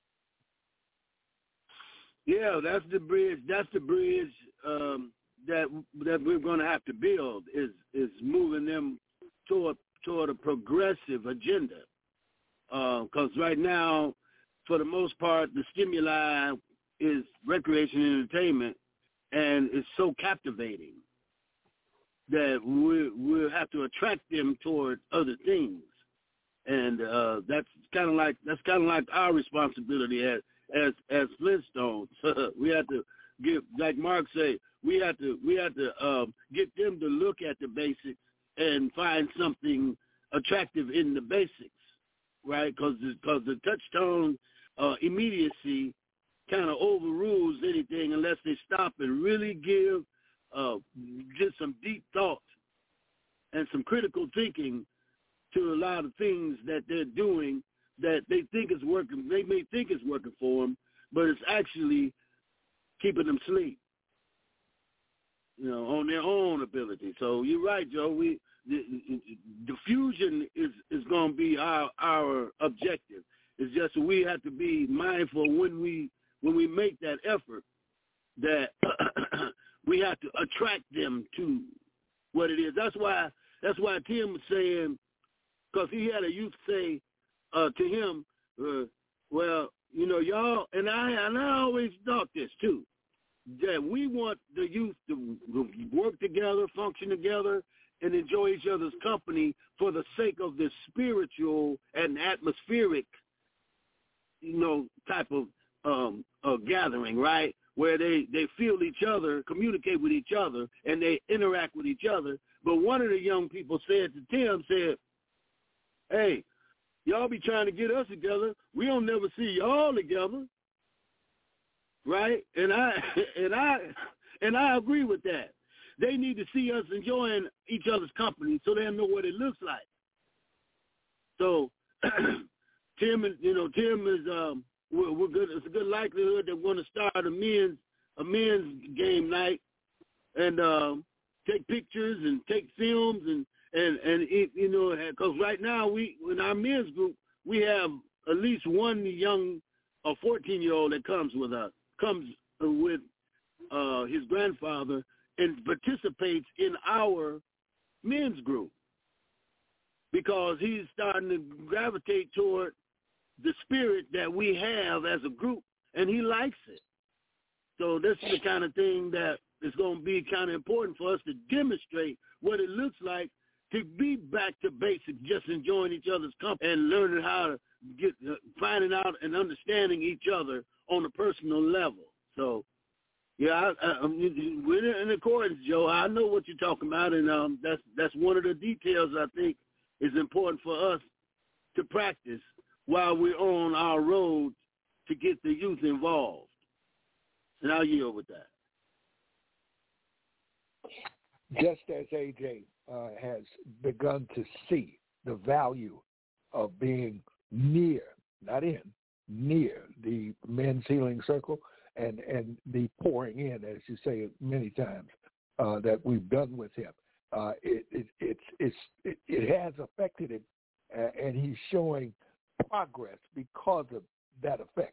Yeah, that's the bridge. That's the bridge um, that that we're going to have to build is is moving them toward toward a progressive agenda. Because uh, right now, for the most part, the stimuli is recreation and entertainment, and it's so captivating that we we'll have to attract them toward other things, and uh, that's kind of like that's kind of like our responsibility as. As as Flintstones, we have to give, like Mark say, we have to we have to um, get them to look at the basics and find something attractive in the basics, right? Because because the touchstone uh, immediacy kind of overrules anything unless they stop and really give uh, just some deep thought and some critical thinking to a lot of things that they're doing that they think is working. They may think it's working for them, but it's actually keeping them asleep, you know, on their own ability. So you're right, Joe. We the, the fusion is is going to be our our objective. It's just we have to be mindful when we when we make that effort that we have to attract them to what it is. That's why that's why Tim was saying because he had a youth say uh, to him, uh, well, you know, y'all, and I, and I always thought this too, that we want the youth to work together, function together, and enjoy each other's company for the sake of the spiritual and atmospheric, you know, type of um, uh, gathering, right? Where they, they feel each other, communicate with each other, and they interact with each other. But one of the young people said to Tim, said, hey, y'all be trying to get us together. We don't never see y'all together, right? And I and I and I agree with that. They need to see us enjoying each other's company so they'll know what it looks like. So Tim, you know, Tim is um, we're, we're good. It's a good likelihood that we're going to start a men's a men's game night and um, take pictures and take films and and and it, you know, because right now we in our men's group we have at least one young, a fourteen year old that comes with us, comes with uh, his grandfather and participates in our men's group because he's starting to gravitate toward the spirit that we have as a group, and he likes it. So this is the kind of thing that is going to be kind of important for us to demonstrate what it looks like to be back to basics, just enjoying each other's company and learning how to get, uh, finding out and understanding each other on a personal level. So, yeah, I, I, we're in accordance, Joe. I know what you're talking about, and um, that's that's one of the details I think is important for us to practice while we're on our road to get the youth involved. And I'll yield with that. Just as A J uh, has begun to see the value of being near, not in, near the men's healing circle and, and the pouring in, as you say many times, uh, that we've done with him, uh, it, it, it's, it's, it, it has affected him, uh, and he's showing progress because of that effect.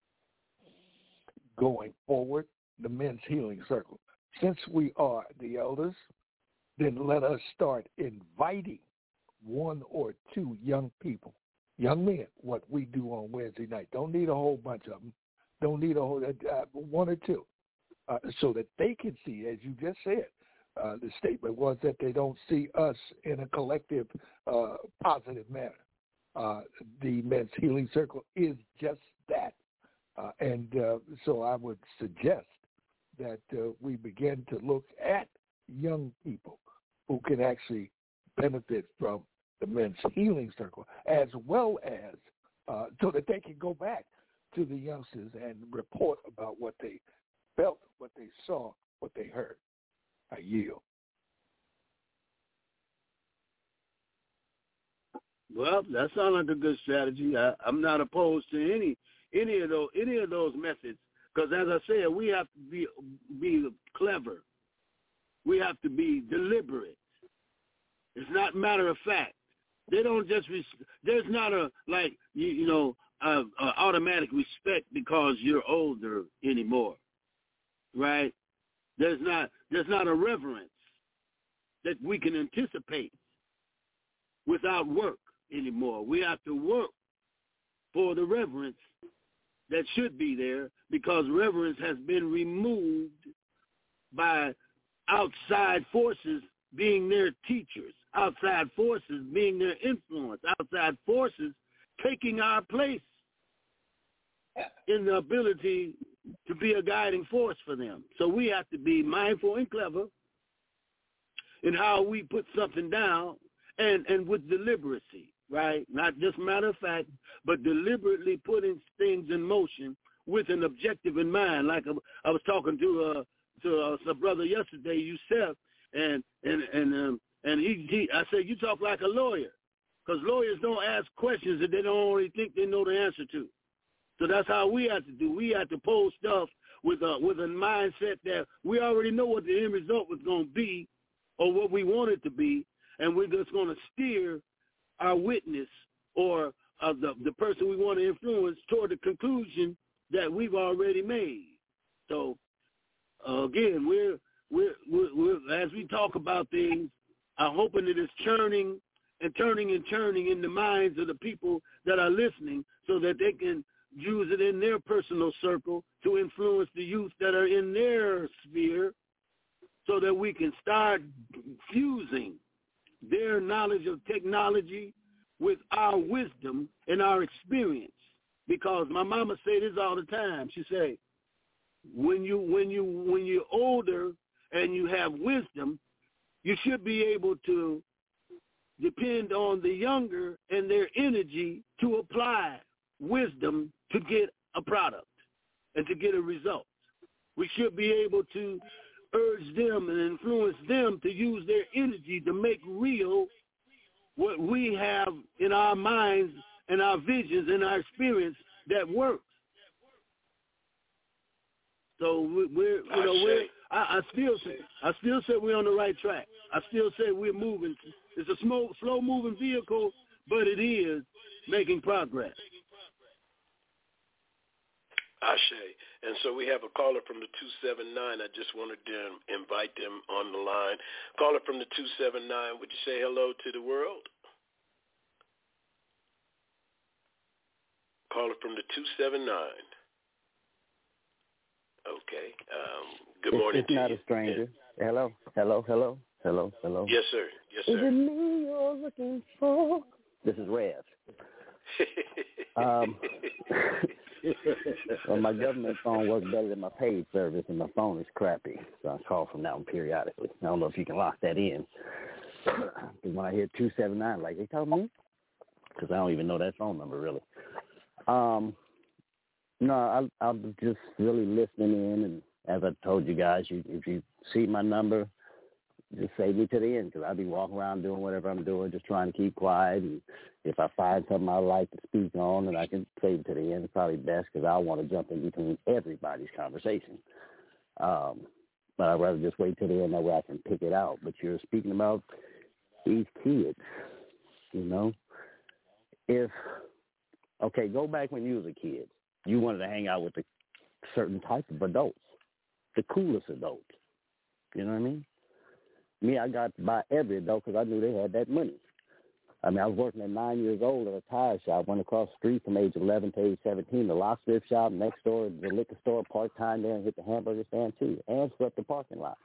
Going forward, the men's healing circle. Since we are the elders, then let us start inviting one or two young people, young men, what we do on Wednesday night. Don't need a whole bunch of them. Don't need a whole, uh, one or two, uh, so that they can see, as you just said, uh, the statement was that they don't see us in a collective, uh, positive manner. Uh, the men's healing circle is just that. Uh, and uh, so I would suggest that uh, we begin to look at young people who can actually benefit from the men's healing circle, as well as uh, so that they can go back to the youngsters and report about what they felt, what they saw, what they heard. I yield. Well, that sounds like a good strategy. I, I'm not opposed to any any of those any of those methods, because as I said, we have to be be clever. We have to be deliberate. It's not matter of fact. They don't just res- there's not a like you, you know a, a automatic respect because you're older anymore, right? There's not there's not a reverence that we can anticipate without work anymore. We have to work for the reverence that should be there, because reverence has been removed by outside forces being their teachers, outside forces being their influence, outside forces taking our place in the ability to be a guiding force for them. So we have to be mindful and clever in how we put something down, and, and with deliberacy, right? Not just matter of fact, but deliberately putting things in motion with an objective in mind. Like I, I was talking to uh, to uh, some brother yesterday, Yusef, and and and um, and he, he I said, you talk like a lawyer, because lawyers don't ask questions that they don't already think they know the answer to. So that's how we have to do. We have to pose stuff with a with a mindset that we already know what the end result was going to be, or what we want it to be, and we're just going to steer our witness or uh, the the person we want to influence toward the conclusion that we've already made. So uh, again, we're, we're we're we're as we talk about things, I'm hoping that it's churning and turning and churning in the minds of the people that are listening so that they can use it in their personal circle to influence the youth that are in their sphere so that we can start fusing their knowledge of technology with our wisdom and our experience. Because my mama say this all the time. She say, when you when you when you're older and you have wisdom, you should be able to depend on the younger and their energy to apply wisdom to get a product and to get a result. We should be able to urge them and influence them to use their energy to make real what we have in our minds and our visions and our experience that works. So we're, you know, we're, I, I still say, I still say we're on the right track. I still say we're moving. It's a slow, slow-moving vehicle, but it is making progress. Ashe. And so we have a caller from the two seven nine. I just wanted to invite them on the line. Caller from the two seven nine, would you say hello to the world? Caller from the two seven nine. Okay. Um, good morning it's, to it's not you. a stranger. Yeah. Hello, hello, hello, hello, hello. Yes, sir. Yes, sir. Is it me you're looking for? This is Rev. um, well, my government phone works better than my paid service, and my phone is crappy, so I call from that one periodically. I don't know if you can lock that in. Because when I hear two seven nine, like, they tell me? Because I don't even know that phone number, really. Um, no, I, I'm just really listening in, and as I told you guys, you, if you see my number, just save me to the end, because I'll be walking around doing whatever I'm doing, just trying to keep quiet. And if I find something I like to speak on, and I can save it to the end, it's probably best, because I want to jump in between everybody's conversation. Um, but I'd rather just wait to the end, that way I can pick it out. But you're speaking about these kids, you know. If, okay, go back when you was a kid. You wanted to hang out with a certain type of adults, the coolest adults. You know what I mean? Me, I got by every adult because I knew they had that money. I mean, I was working at nine years old at a tire shop, went across the street from age eleven to age seventeen, the locksmith shop, next door, the liquor store, part-time there, and hit the hamburger stand too, and swept the parking lot.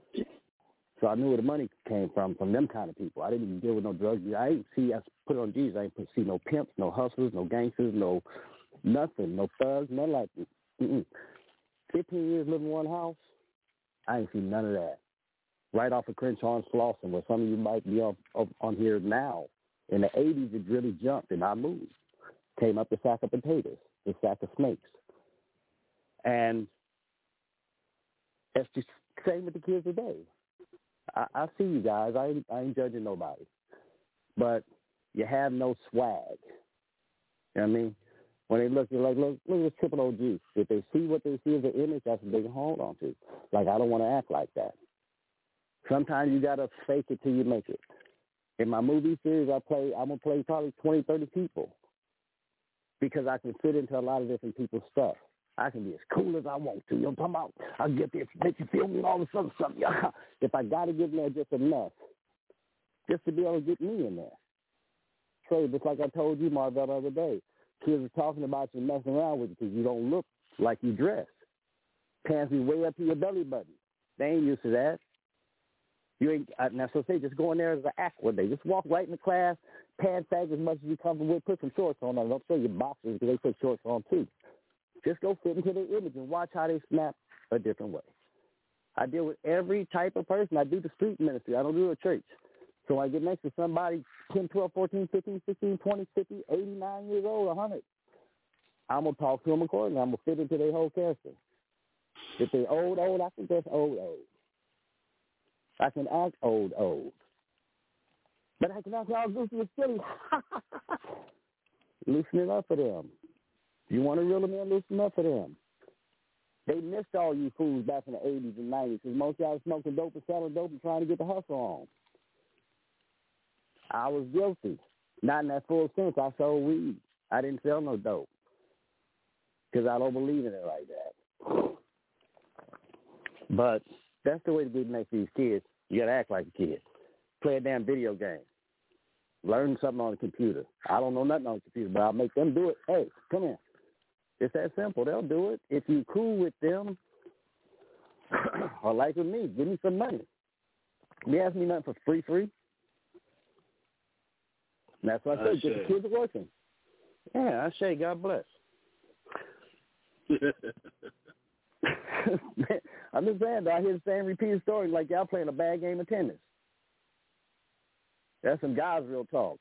So I knew where the money came from, from them kind of people. I didn't even deal with no drugs. I ain't see, I put it on Jesus, I ain't see no pimps, no hustlers, no gangsters, no nothing, no thugs, nothing like that. Mm-mm. fifteen years living in one house, I ain't seen none of that. Right off of Crenshaw and Slauson, where some of you might be on, on here now. In the eighties, it really jumped, and I moved. Came up the sack of potatoes, the sack of snakes. And that's just the same with the kids today. I, I see you guys. I, I ain't judging nobody. But you have no swag. You know what I mean? When they look, you're like, look, look at this triple O G. If they see what they see as an image, that's what they can hold on to. Like, I don't want to act like that. Sometimes you got to fake it till you make it. In my movie series, I play, I'm going to play probably twenty, thirty people because I can fit into a lot of different people's stuff. I can be as cool as I want to. You know what I'm talking about? I'll get there, make you feel me and all this other stuff. If I got to get in there just enough, just to be able to get me in there. So just like I told you, Marvell, the other day, kids are talking about you messing around with you because you don't look like you dress. Pants be way up to your belly button. They ain't used to that. You ain't, uh, now, so say just go in there as an act one day. Just walk right in the class, pants sag as much as you comfortable with, put some shorts on. Don't show your boxers because they put shorts on too. Just go fit into their image and watch how they snap a different way. I deal with every type of person. I do the street ministry. I don't do a church. So when I get next to somebody ten, twelve, fourteen, fifteen, sixteen, twenty, fifty, eighty-nine years old, one hundred, I'm going to talk to them accordingly. I'm going to fit into their whole character. If they're old, old, I think that's old, old. I can act old, old. But I can act all goofy and silly. Loosen it up for them. You want to reel them in, loosen up for them. They missed all you fools back in the eighties and nineties because most of y'all was smoking dope and selling dope and trying to get the hustle on. I was guilty. Not in that full sense. I sold weed. I didn't sell no dope because I don't believe in it like that. But that's the way to get next to these kids. You got to act like a kid. Play a damn video game. Learn something on the computer. I don't know nothing on the computer, but I'll make them do it. Hey, come in. It's that simple. They'll do it. If you cool with them, or like with me, give me some money. You ask me nothing for free, free. And that's what I said. Get the kids working. Yeah, I say God bless. I'm just saying, though, I hear the same repeated story like y'all playing a bad game of tennis. That's some guys real talk.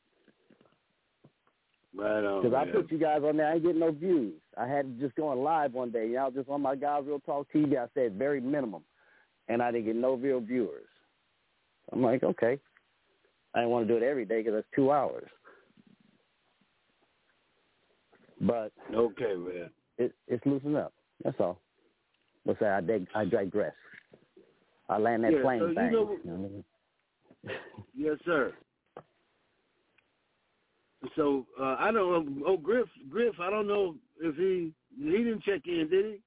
Right on. Because I put you guys on there, I ain't getting no views. I had to just go on live one day. Y'all just on my Guys Real Talk T V. I said very minimum, and I didn't get no real viewers. I'm like, okay. I didn't want to do it every day because that's two hours. But okay, man, it, it's loosened up. That's all. Let's say I, dig, I digress. I land that yeah, plane so thing. You know, you know what I mean? Yes, sir. So uh, I don't know. Oh, Griff, Griff. I don't know if he he didn't check in, did he?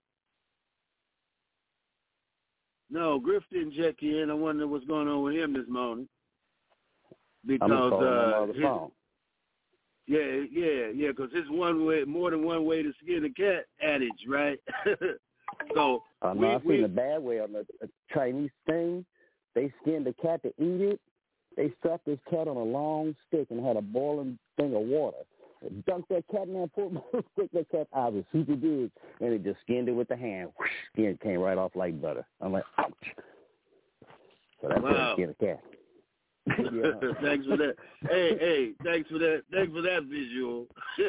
No, Griff didn't check in. I wonder what's going on with him this morning. Because I'm gonna call him uh, on the his, phone. yeah, yeah, yeah. Because it's one way, more than one way to skin a cat adage, right? so I know we, I've we, seen a bad way on the a Chinese thing. They skinned the cat to eat it. They strapped this cat on a long stick and had a boiling thing of water. They dunked that cat in there, pulled stick that cat out. It was super big, and it just skinned it with the hand. Whoosh, skin came right off like butter. I'm like, ouch. So that's wow. how you skin a cat. Yeah. Thanks for that. Hey, hey, thanks for that. Thanks for that visual.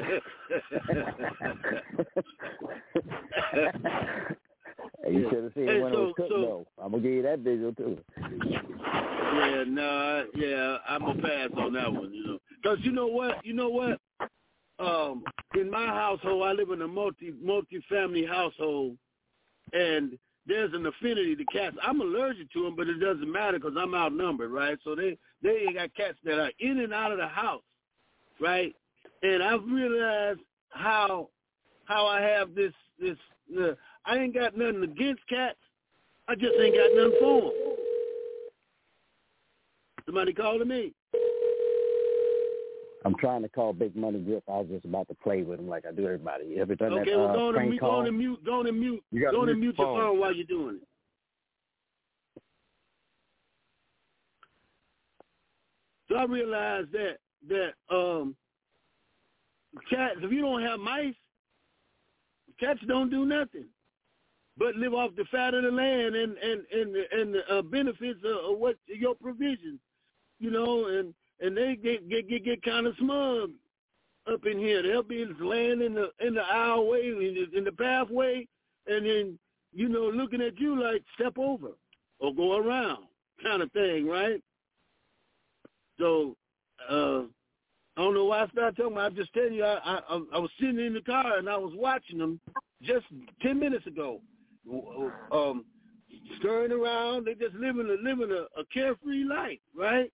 Hey, you should have seen hey, it when so, it was cooked, so, though. I'm going to give you that visual, too. Yeah, no, nah, yeah, I'm going to pass on that one, you know. Because you know what? You know what? Um, in my household, I live in a multi, multi-family household, and there's an affinity to cats. I'm allergic to them, but it doesn't matter because I'm outnumbered, right? So they, they got cats that are in and out of the house, right? And I've realized how how I have this, this uh, I ain't got nothing against cats. I just ain't got nothing for them. Somebody calling me. I'm trying to call Big Money Griff. I was just about to play with him like I do everybody. You ever done okay, that well, uh, go on prank and call? go on and mute, go on and mute, You go on and mute your phone. phone while you're doing it. So I realized that that um, cats, if you don't have mice, cats don't do nothing but live off the fat of the land and and and and the uh, benefits of, of what your provisions, you know, and and they get get get, get kind of smug up in here. They'll be laying in the in the aisleway, in the, in the pathway, and then you know looking at you like step over or go around kind of thing, right? So uh, I don't know why I started talking about. I'm just telling you, I, I I was sitting in the car and I was watching them just ten minutes ago, um, stirring around. They just living a living a, a carefree life, right?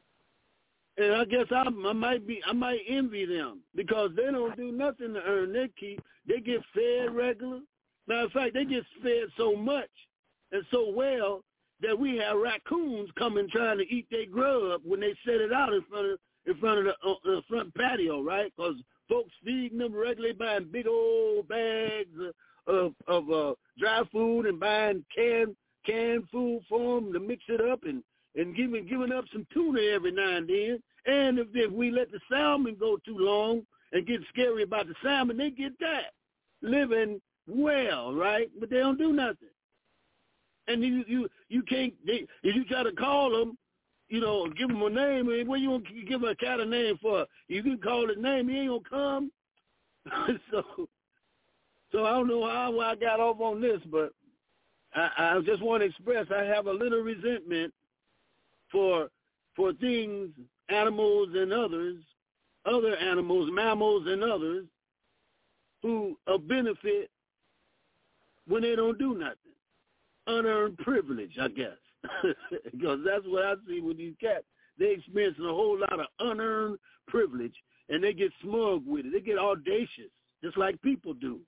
And I guess I, I might be I might envy them because they don't do nothing to earn their keep. They get fed regular. Matter of fact, they get fed so much and so well that we have raccoons coming trying to eat their grub when they set it out in front of in front of the uh, front patio, right? Because folks feeding them regularly, buying big old bags of of uh, dry food and buying canned canned food for them to mix it up and and giving giving up some tuna every now and then. And if, if we let the salmon go too long and get scary about the salmon, they get that living well, right? But they don't do nothing. And you you you can't. They, if you try to call them, you know, give them a name. I mean, what you want to give a cat a name for? You can call his name, he ain't gonna come. so, so I don't know how I got off on this, but I, I just want to express I have a little resentment for for things, animals and others, other animals, mammals and others, who uh, benefit when they don't do nothing. Unearned privilege, I guess, because that's what I see with these cats. They experiencing a whole lot of unearned privilege, and they get smug with it. They get audacious, just like people do.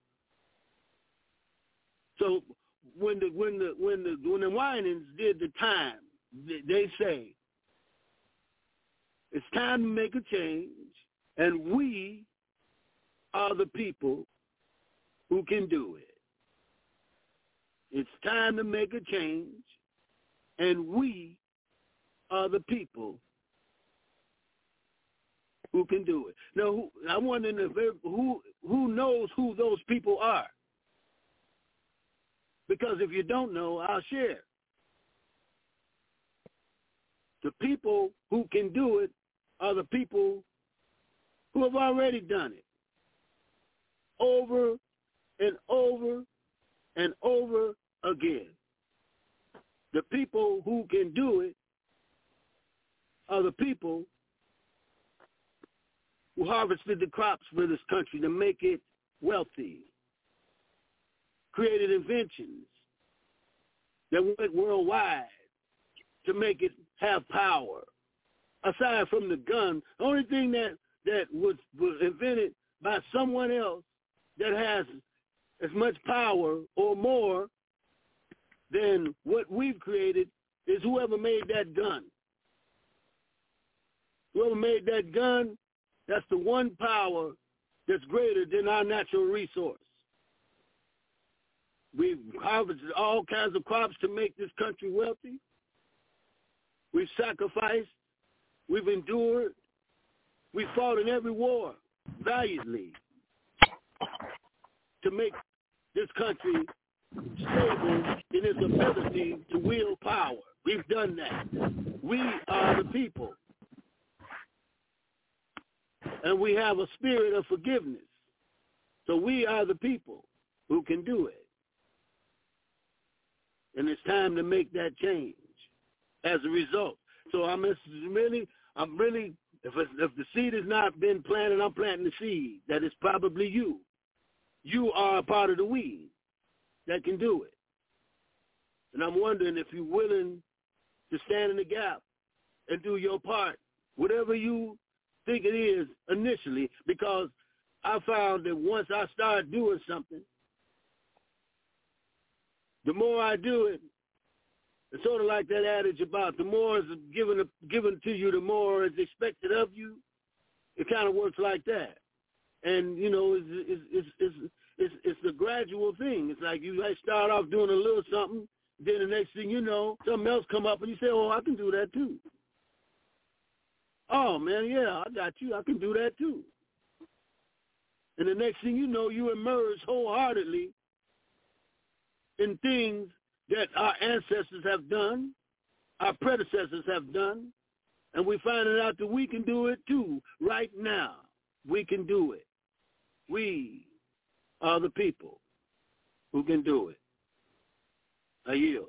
So when the when the when the when the Winans did the time, they say It's time to make a change, and we are the people who can do it. It's time to make a change, and we are the people who can do it. Now, who, I'm wondering if who who knows who those people are. Because if you don't know, I'll share. The people who can do it are the people who have already done it over and over and over again. The people who can do it are the people who harvested the crops for this country to make it wealthy, created inventions that went worldwide to make it have power. Aside from the gun, the only thing that, that was, was invented by someone else that has as much power or more than what we've created is whoever made that gun. Whoever made that gun, that's the one power that's greater than our natural resource. We've harvested all kinds of crops to make this country wealthy. We've sacrificed. We've endured. We fought in every war valiantly to make this country stable in its ability to wield power. We've done that. We are the people. And we have a spirit of forgiveness. So we are the people who can do it. And it's time to make that change as a result. So I'm really, I'm really, if, it's, if the seed has not been planted, I'm planting the seed. That is probably you. You are a part of the we that can do it. And I'm wondering if you're willing to stand in the gap and do your part, whatever you think it is initially, because I found that once I start doing something, the more I do it, it's sort of like that adage about the more is given given to you, the more is expected of you. It kind of works like that. And, you know, it's, it's, it's, it's, it's, it's a gradual thing. It's like you like start off doing a little something, then the next thing you know, something else come up and you say, oh, I can do that too. Oh, man, yeah, I got you. I can do that too. And the next thing you know, you emerge wholeheartedly in things that our ancestors have done, our predecessors have done, and we're finding out that we can do it too right now. We can do it. We are the people who can do it. I yield.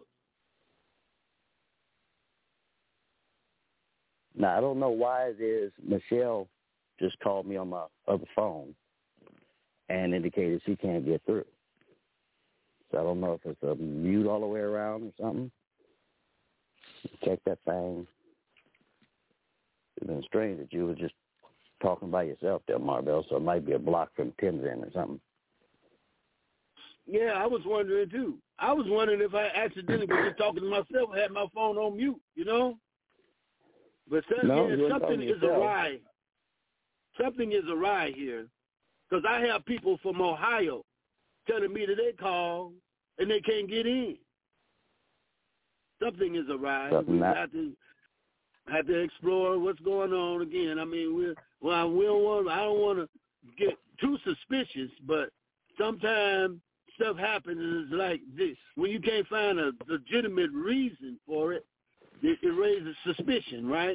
Now, I don't know why it is Michelle just called me on my other phone and indicated she can't get through. So I don't know if it's a mute all the way around or something. Check that thing. It's been strange that you were just talking by yourself there, Marvell, so it might be a block from Tenzin or something. Yeah, I was wondering too. I was wondering if I accidentally was just talking to myself and had my phone on mute, you know? But some, no, yeah, something is awry. Something is awry here. Because I have people from Ohio telling me that they call and they can't get in. Something is awry. We have to have to explore what's going on again. I mean, we well, we don't want. I don't want to get too suspicious, but sometimes stuff happens and it's like this. When you can't find a legitimate reason for it, it, it raises suspicion, right?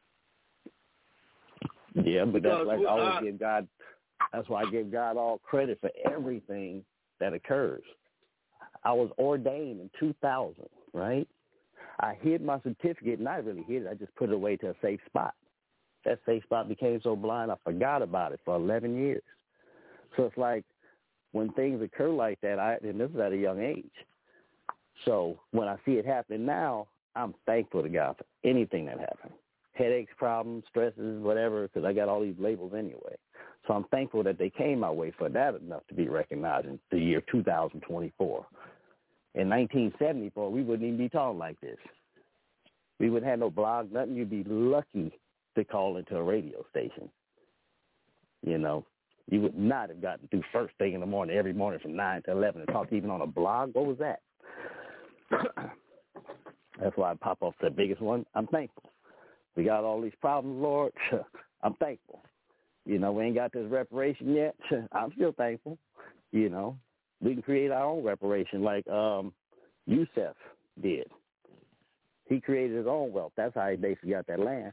Yeah, but because that's like I always I, give God. That's why I give God all credit for everything that occurs. I was ordained in two thousand, right? I hid my certificate, and I really hid it. I just put it away to a safe spot. That safe spot became so blind, I forgot about it for eleven years. So it's like when things occur like that, I and this is at a young age. So when I see it happening now, I'm thankful to God for anything that happened. Headaches, problems, stresses, whatever, because I got all these labels anyway. So I'm thankful that they came my way for that enough to be recognized in the year two thousand twenty-four. In nineteen seventy-four, we wouldn't even be talking like this. We wouldn't have no blog, nothing. You'd be lucky to call into a radio station. You know, you would not have gotten through first thing in the morning, every morning from nine to eleven, and talk even on a blog. What was that? That's why I pop off the biggest one. I'm thankful. We got all these problems, Lord. I'm thankful. You know, we ain't got this reparation yet. I'm still thankful. You know, we can create our own reparation like um, Yusef did. He created his own wealth. That's how he basically got that land.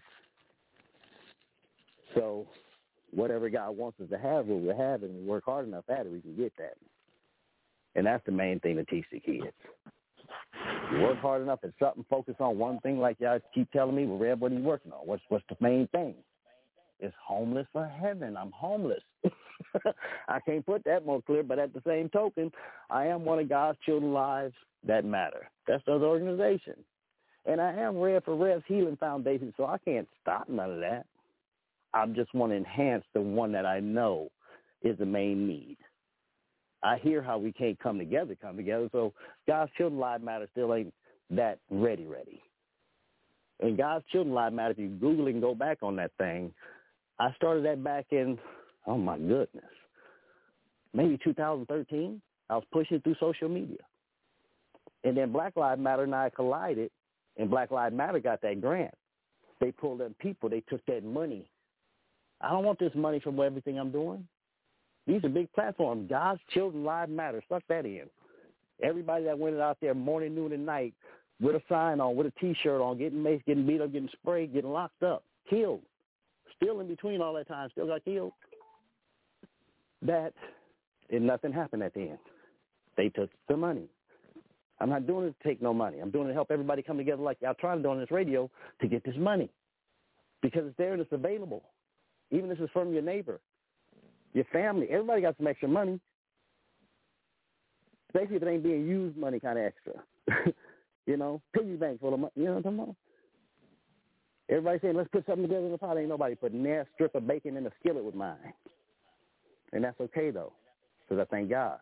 So whatever God wants us to have, we'll have it, and we work hard enough at it, we can get that. And that's the main thing to teach the kids. You work hard enough at something, focus on one thing like y'all keep telling me, well, Reb, what are you working on? What's, what's the main thing? It's homeless for heaven. I'm homeless. I can't put that more clear, but at the same token, I am one of God's children's lives that matter. That's the organization. And I am Reb for Reb's Healing Foundation, so I can't stop none of that. I just want to enhance the one that I know is the main need. I hear how we can't come together, come together, so God's Children's Lives Matter still ain't that ready, ready. And God's Children's Lives Matter, if you Google it and go back on that thing, I started that back in, oh my goodness, maybe two thousand thirteen. I was pushing it through social media. And then Black Lives Matter and I collided, and Black Lives Matter got that grant. They pulled them people. They took that money. I don't want this money from everything I'm doing. These are big platforms. God's Children's Lives Matter. Suck that in. Everybody that went out there morning, noon, and night with a sign on, with a T-shirt on, getting maced, getting beat up, getting sprayed, getting locked up, killed. Still in between all that time, still got killed. That, and nothing happened at the end. They took the money. I'm not doing it to take no money. I'm doing it to help everybody come together like y'all trying to do on this radio to get this money. Because it's there and it's available. Even if it's from your neighbor, your family. Everybody got some extra money. Especially if it ain't being used money kind of extra. You know, piggy bank full of money. You know what I'm talking about? Everybody saying, let's put something together in the pot. Ain't nobody putting that strip of bacon in the skillet with mine. And that's okay, though, because I thank God.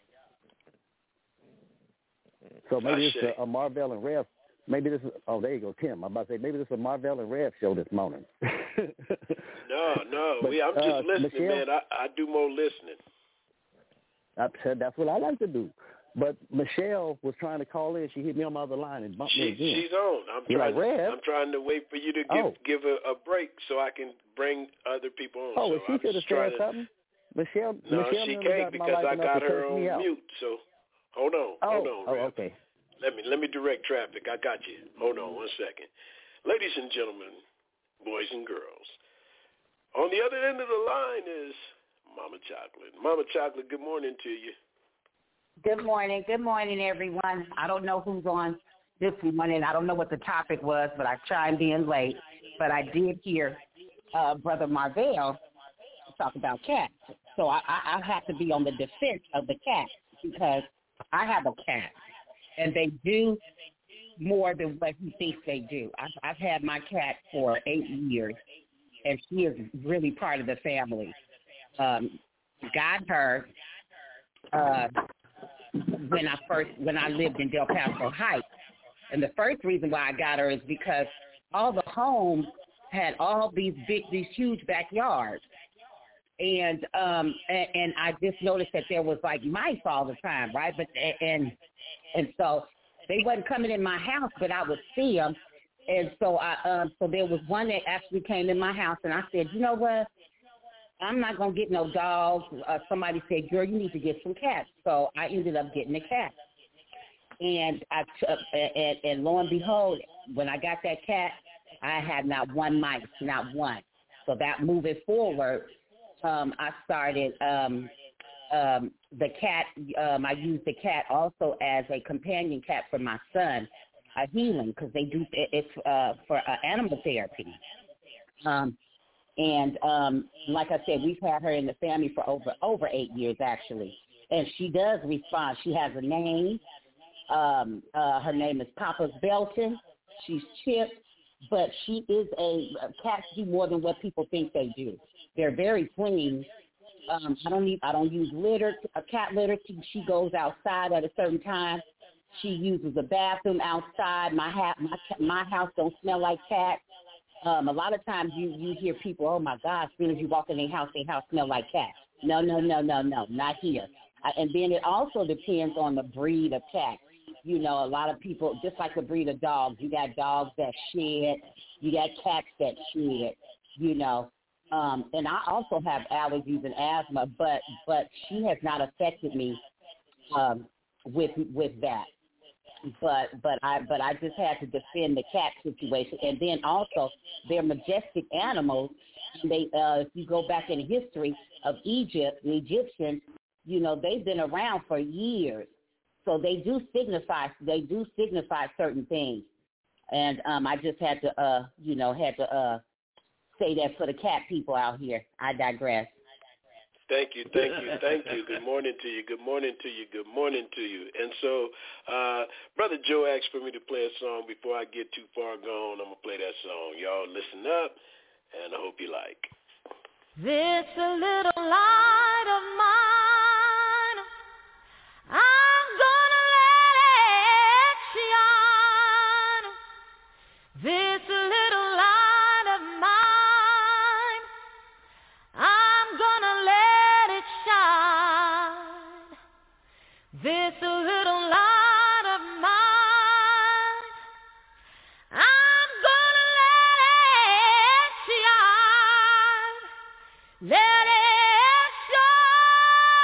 So maybe it's a, a Marvell and Rev. Maybe this is, oh, there you go, Tim. I'm about to say, maybe this is a Marvell and Rev show this morning. no, no. But, we, I'm just uh, listening, Michelle, man. I, I do more listening. I said that's what I like to do. But Michelle was trying to call in. She hit me on my other line and bumped she, me again. She's on. I'm You're trying. Like, I'm trying to wait for you to give oh. give a, a break so I can bring other people on. Oh, so well, she could have said something. Michelle, no, Michelle she got can't because I got her on mute. So hold on, oh, hold on. Oh, Rev. okay. Let me let me direct traffic. I got you. Hold on one second, ladies and gentlemen, boys and girls. On the other end of the line is Mama Chocolate. Mama Chocolate, good morning to you. Good morning. Good morning, everyone. I don't know who's on this morning. I don't know what the topic was, but I chimed in late. But I did hear uh, Brother Marvell talk about cats. So I, I, I have to be on the defense of the cat because I have a cat, and they do more than what he thinks they do. I've, I've had my cat for eight years, and she is really part of the family. Um, got her uh, when I first when I lived in Del Paso Heights, and the first reason why I got her is because all the homes had all these big, these huge backyards, and um, and, and I just noticed that there was like mice all the time, right? But and and so they wasn't coming in my house, but I would see them. And so I, um, so there was one that actually came in my house, and I said, you know what? I'm not gonna get no dogs. Uh, somebody said, girl, you need to get some cats. So I ended up getting a cat. And I took, and, and lo and behold, when I got that cat, I had not one mice, not one. So that moving forward, um, I started um, um, the cat. Um, I used the cat also as a companion cat for my son. A healing because they do it's uh, for uh, animal therapy, um, and um, like I said, we've had her in the family for over over eight years actually, and she does respond. She has a name. Um, uh, her name is Papa's Belton. She's Chip, but she is a cats do more than what people think they do. They're very clean. Um, I don't need I don't use litter, a cat litter. She goes outside at a certain time. She uses the bathroom outside. My ha- my my house don't smell like cats. Um, a lot of times you, you hear people, oh, my God, as soon as you walk in their house, their house smell like cat. No, no, no, no, no, not here. Uh, and then it also depends on the breed of cat. You know, a lot of people, just like the breed of dogs, you got dogs that shed, you got cats that shed, you know. Um, and I also have allergies and asthma, but but she has not affected me um, with with that. But but I but I just had to defend the cat situation, and then also they're majestic animals. They uh, if you go back in the history of Egypt, the Egyptians, you know, they've been around for years, so they do signify they do signify certain things, and um, I just had to uh you know had to uh say that for the cat people out here. I digress. Thank you, thank you, thank you. Good morning to you, good morning to you, good morning to you. And so, uh, Brother Joe asked for me to play a song. Before I get too far gone, I'm going to play that song. Y'all listen up, and I hope you like. This a little light of mine, I'm gonna let it shine. This little light of mine, I'm gonna let it shine. This little light of mine, I'm gonna let it shine. Let it shine.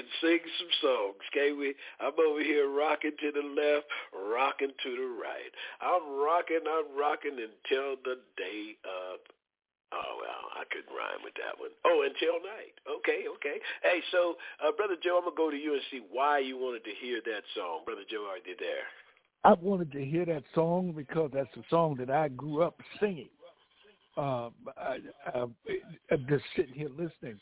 sing some songs, can't we? I'm over here rocking to the left, rocking to the right. I'm rocking, I'm rocking until the day of, oh, well, I couldn't rhyme with that one. Oh, until night. Okay, okay. Hey, so, uh, Brother Joe, I'm going to go to you and see why you wanted to hear that song. Brother Joe, are you there? I wanted to hear that song because that's a song that I grew up singing. Uh, I, I, I'm just sitting here listening.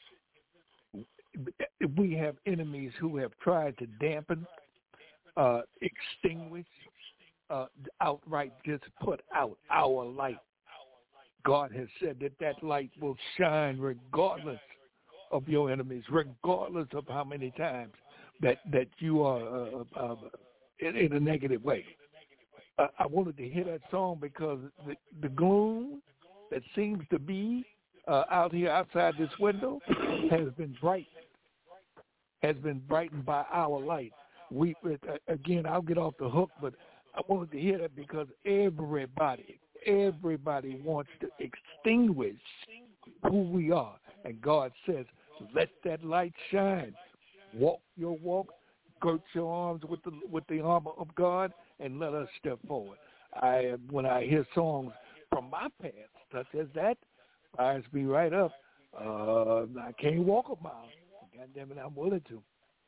We have enemies who have tried to dampen, uh, extinguish, uh, outright just put out our light. God has said that that light will shine regardless of your enemies, regardless of how many times that, that you are uh, uh, in, in a negative way. Uh, I wanted to hear that song because the, the gloom that seems to be uh, out here outside this window has been brightened, has been brightened by our light. We uh, again, I'll get off the hook, but I wanted to hear that because everybody, everybody wants to extinguish who we are, and God says, "Let that light shine. Walk your walk, girt your arms with the with the armor of God, and let us step forward." I when I hear songs from my past, such as that, fires me right up. Uh, I can't walk a mile. God damn it, I'm willing to.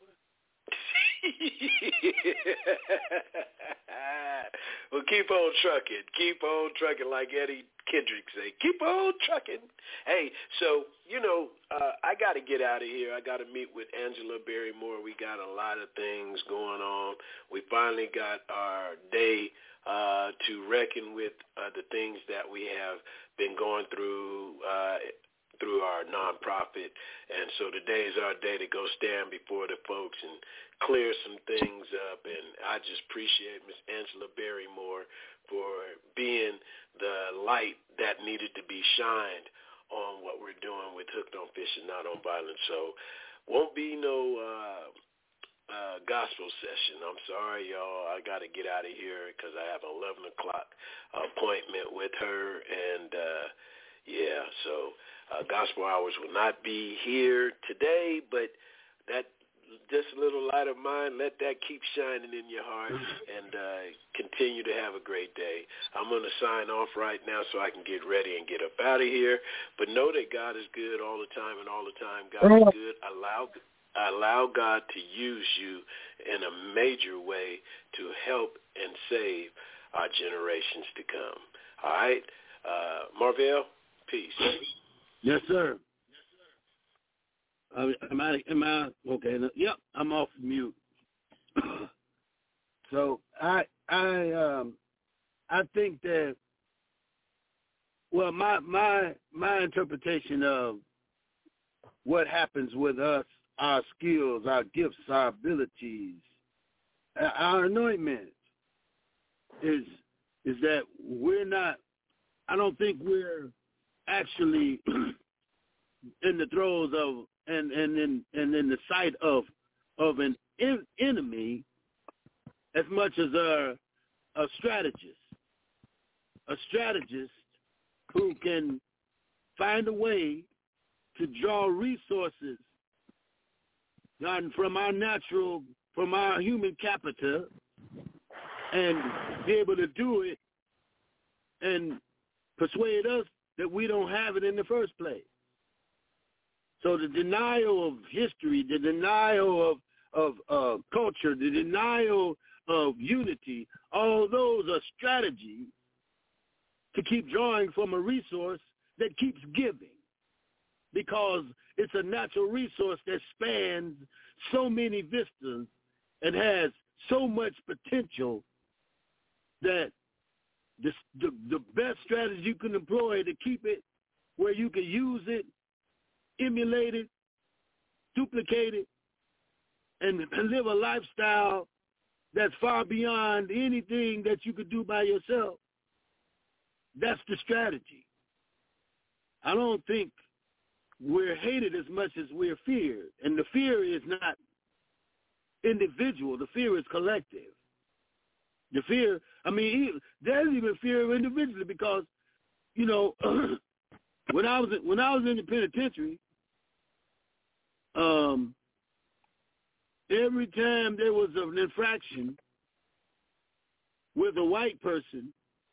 Well, keep on trucking. Keep on trucking, like Eddie Kendrick say. Keep on trucking. Hey, so, you know, uh, I got to get out of here. I got to meet with Angela Barrymore. We got a lot of things going on. We finally got our day uh, to reckon with uh, the things that we have been going through uh, through our nonprofit. And so today is our day to go stand before the folks and clear some things up. And I just appreciate Miss Angela Barrymore for being the light that needed to be shined on what we're doing with Hooked on Fishing, Not on Violence. So won't be no uh, uh, gospel session. I'm sorry, y'all. I got to get out of here because I have an eleven o'clock appointment with her. And, uh, yeah, so uh, gospel hours will not be here today, but that just a little light of mine, let that keep shining in your heart and uh, continue to have a great day. I'm going to sign off right now so I can get ready and get up out of here. But know that God is good all the time, and all the time God is good. Allow, allow God to use you in a major way to help and save our generations to come. All right? Uh, Marvell, peace. Yes, sir. Uh, am I? Am I okay? No, yep, I'm off mute. So I, I, um, I think that. Well, my my my interpretation of what happens with us, our skills, our gifts, our abilities, our anointment, is is that we're not. I don't think we're actually in the throes of and and in and in the sight of of an en- enemy as much as a a strategist, a strategist who can find a way to draw resources not from our natural, from our human capital, and be able to do it and persuade us that we don't have it in the first place. So the denial of history, the denial of, of uh, culture, the denial of unity, all those are strategies to keep drawing from a resource that keeps giving, because it's a natural resource that spans so many vistas and has so much potential that the, the, the best strategy you can employ to keep it where you can use it, emulate it, duplicate it, and, and live a lifestyle that's far beyond anything that you could do by yourself. That's the strategy. I don't think we're hated as much as we're feared. And the fear is not individual. The fear is collective. The fear, I mean, there's even fear of individually because, you know, when I was when I was in the penitentiary, um, every time there was an infraction with a white person,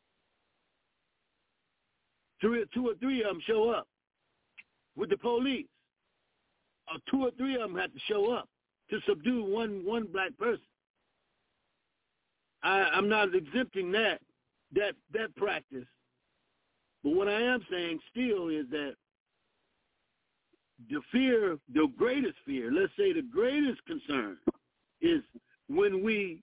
two, two or three of them show up with the police. Or two or three of them had to show up to subdue one one black person. I, I'm not exempting that that that practice, but what I am saying still is that the fear, the greatest fear, let's say the greatest concern, is when we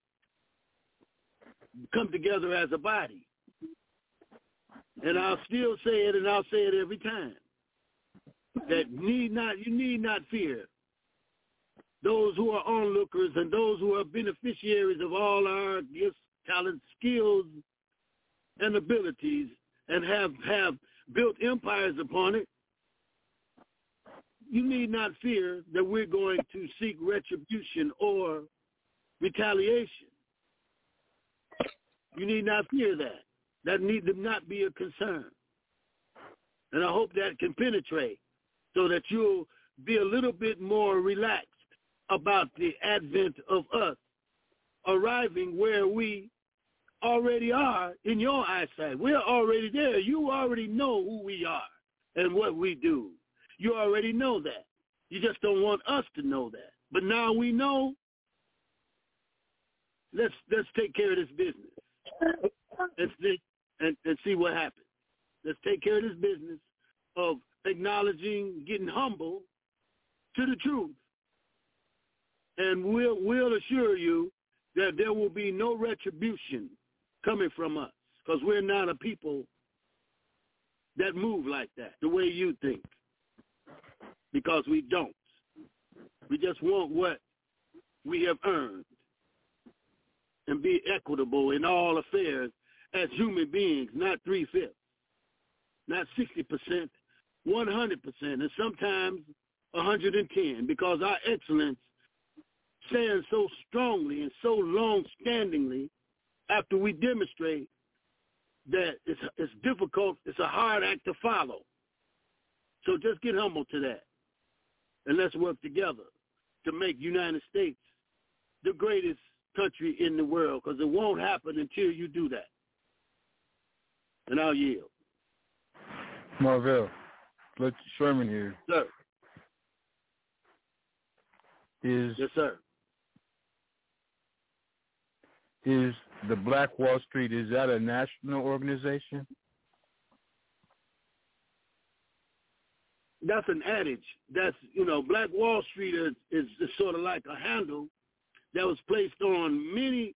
come together as a body. And I'll still say it, and I'll say it every time, that need not you need not fear those who are onlookers and those who are beneficiaries of all our gifts, talents, skills, and abilities, and have, have built empires upon it. You need not fear that we're going to seek retribution or retaliation. You need not fear that. That need to not be a concern. And I hope that can penetrate so that you'll be a little bit more relaxed about the advent of us arriving where we already are in your eyesight. We're already there. You already know who we are and what we do. You already know that. You just don't want us to know that. But now we know. Let's let's take care of this business and see, and, and see what happens. Let's take care of this business of acknowledging, getting humble to the truth. And we'll, we'll assure you that there will be no retribution coming from us, because we're not a people that move like that, the way you think, because we don't. We just want what we have earned and be equitable in all affairs as human beings, not three-fifths, not sixty percent, one hundred percent, and sometimes one hundred ten, because our excellence stands so strongly and so long-standingly after we demonstrate that it's, it's difficult, it's a hard act to follow. So just get humble to that, and let's work together to make United States the greatest country in the world, because it won't happen until you do that. And I'll yield. Marvell, let's Sherman here. Sir. Is yes, sir. Is the Black Wall Street, is that a national organization? That's an adage. That's, you know, Black Wall Street is, is, is sort of like a handle that was placed on many,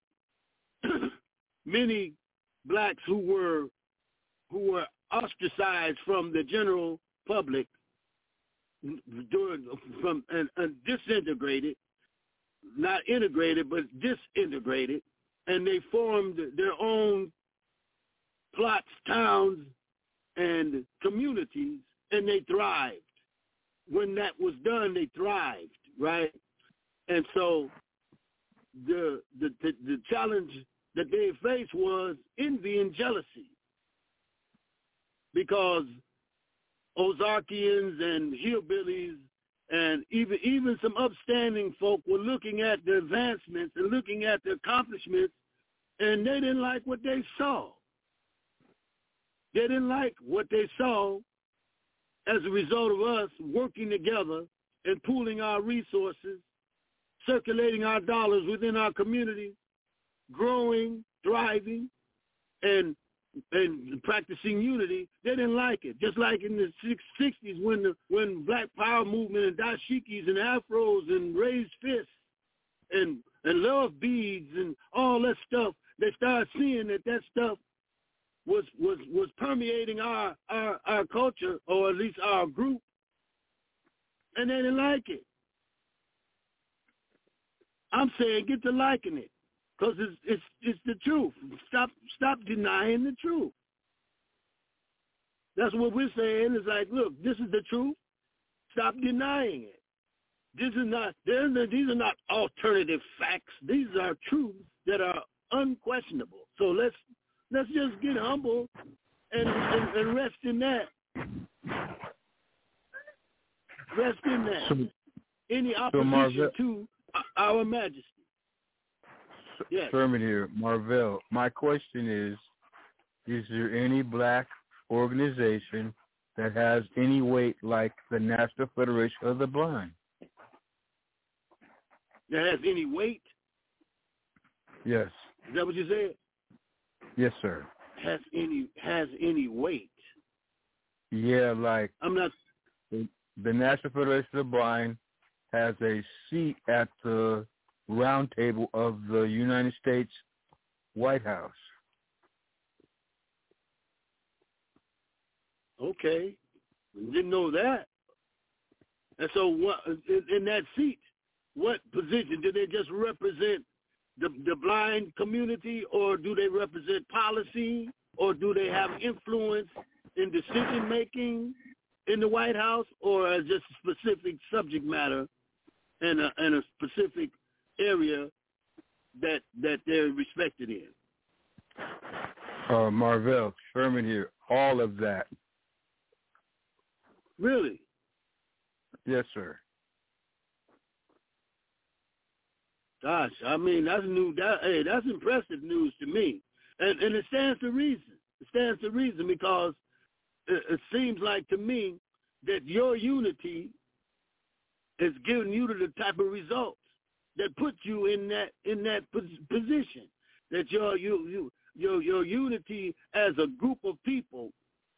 many blacks who were who were ostracized from the general public, during, from and, and disintegrated, not integrated, but disintegrated, and they formed their own plots, towns, and communities, and they thrived. When that was done, they thrived, right? And so the the the, the challenge that they faced was envy and jealousy, because Ozarkians and hillbillies and even even some upstanding folk were looking at the advancements and looking at the accomplishments, and they didn't like what they saw. They didn't like what they saw as a result of us working together and pooling our resources, circulating our dollars within our communities, growing, thriving, and and practicing unity. They didn't like it. Just like in the sixties when the when Black Power movement and dashikis and afros and raised fists and and love beads and all that stuff, they started seeing that that stuff was was was permeating our our our culture, or at least our group, and they didn't like it. I'm saying get to liking it, because it's it's it's the truth. Stop stop denying the truth. That's what we're saying. It's like, look, this is the truth. Stop denying it. This is not. These are not alternative facts. These are truths that are unquestionable. So let's let's just get humble and and, and rest in that. Rest in that. Any opposition to our majesty. Yes. Sherman here, Marvell. My question is, is there any black organization that has any weight like the National Federation of the Blind? That has any weight? Yes. Is that what you said? Yes, sir. Has any has any weight? Yeah, like I'm not. The, the National Federation of the Blind has a seat at the round table of the United States White House. Okay, didn't know that. And so, what in, in that seat? What position do they just represent? The, the blind community, or do they represent policy, or do they have influence in decision making in the White House, or as just a specific subject matter and a, and a specific area that that they're respected in? Uh, Marvell, Sherman here. All of that. Really? Yes, sir. Gosh, I mean, that's new. That, hey, that's impressive news to me, and and it stands to reason. It stands to reason because it, it seems like to me that your unity is giving you to the type of results that put you in that in that position. That your you you your your unity as a group of people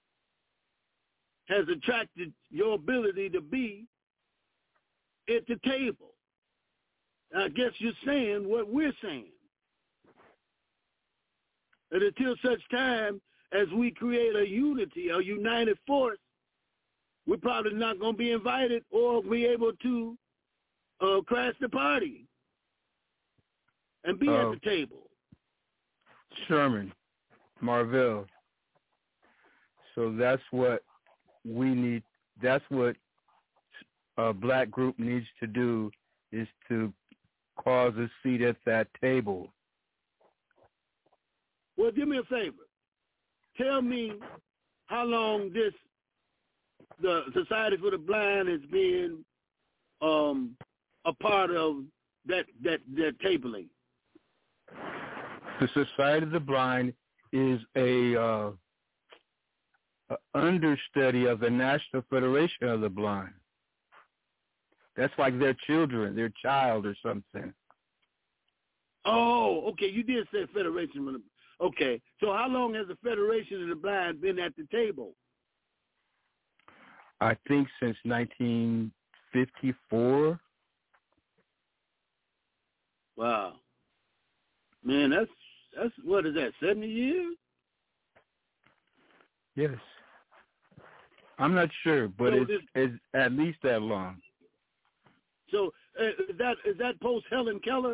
has attracted your ability to be at the table. I guess you're saying what we're saying. And until such time as we create a unity, a united force, we're probably not going to be invited or be able to uh, crash the party and be uh, at the table. Sherman, Marvell. So that's what we need. That's what a black group needs to do, is to cause a seat at that table. Well, do me a favor. Tell me how long this the Society for the Blind has been um, a part of that that that tabling. The Society of the Blind is a, uh, a understudy of the National Federation of the Blind. That's like their children, their child or something. Oh, okay. You did say Federation. Okay. So how long has the Federation of the Blind been at the table? I think since nineteen fifty-four. Wow. Man, that's, that's what is that, seventy years? Yes. I'm not sure, but so it's, this, it's at least that long. So uh, is that is that post Helen Keller?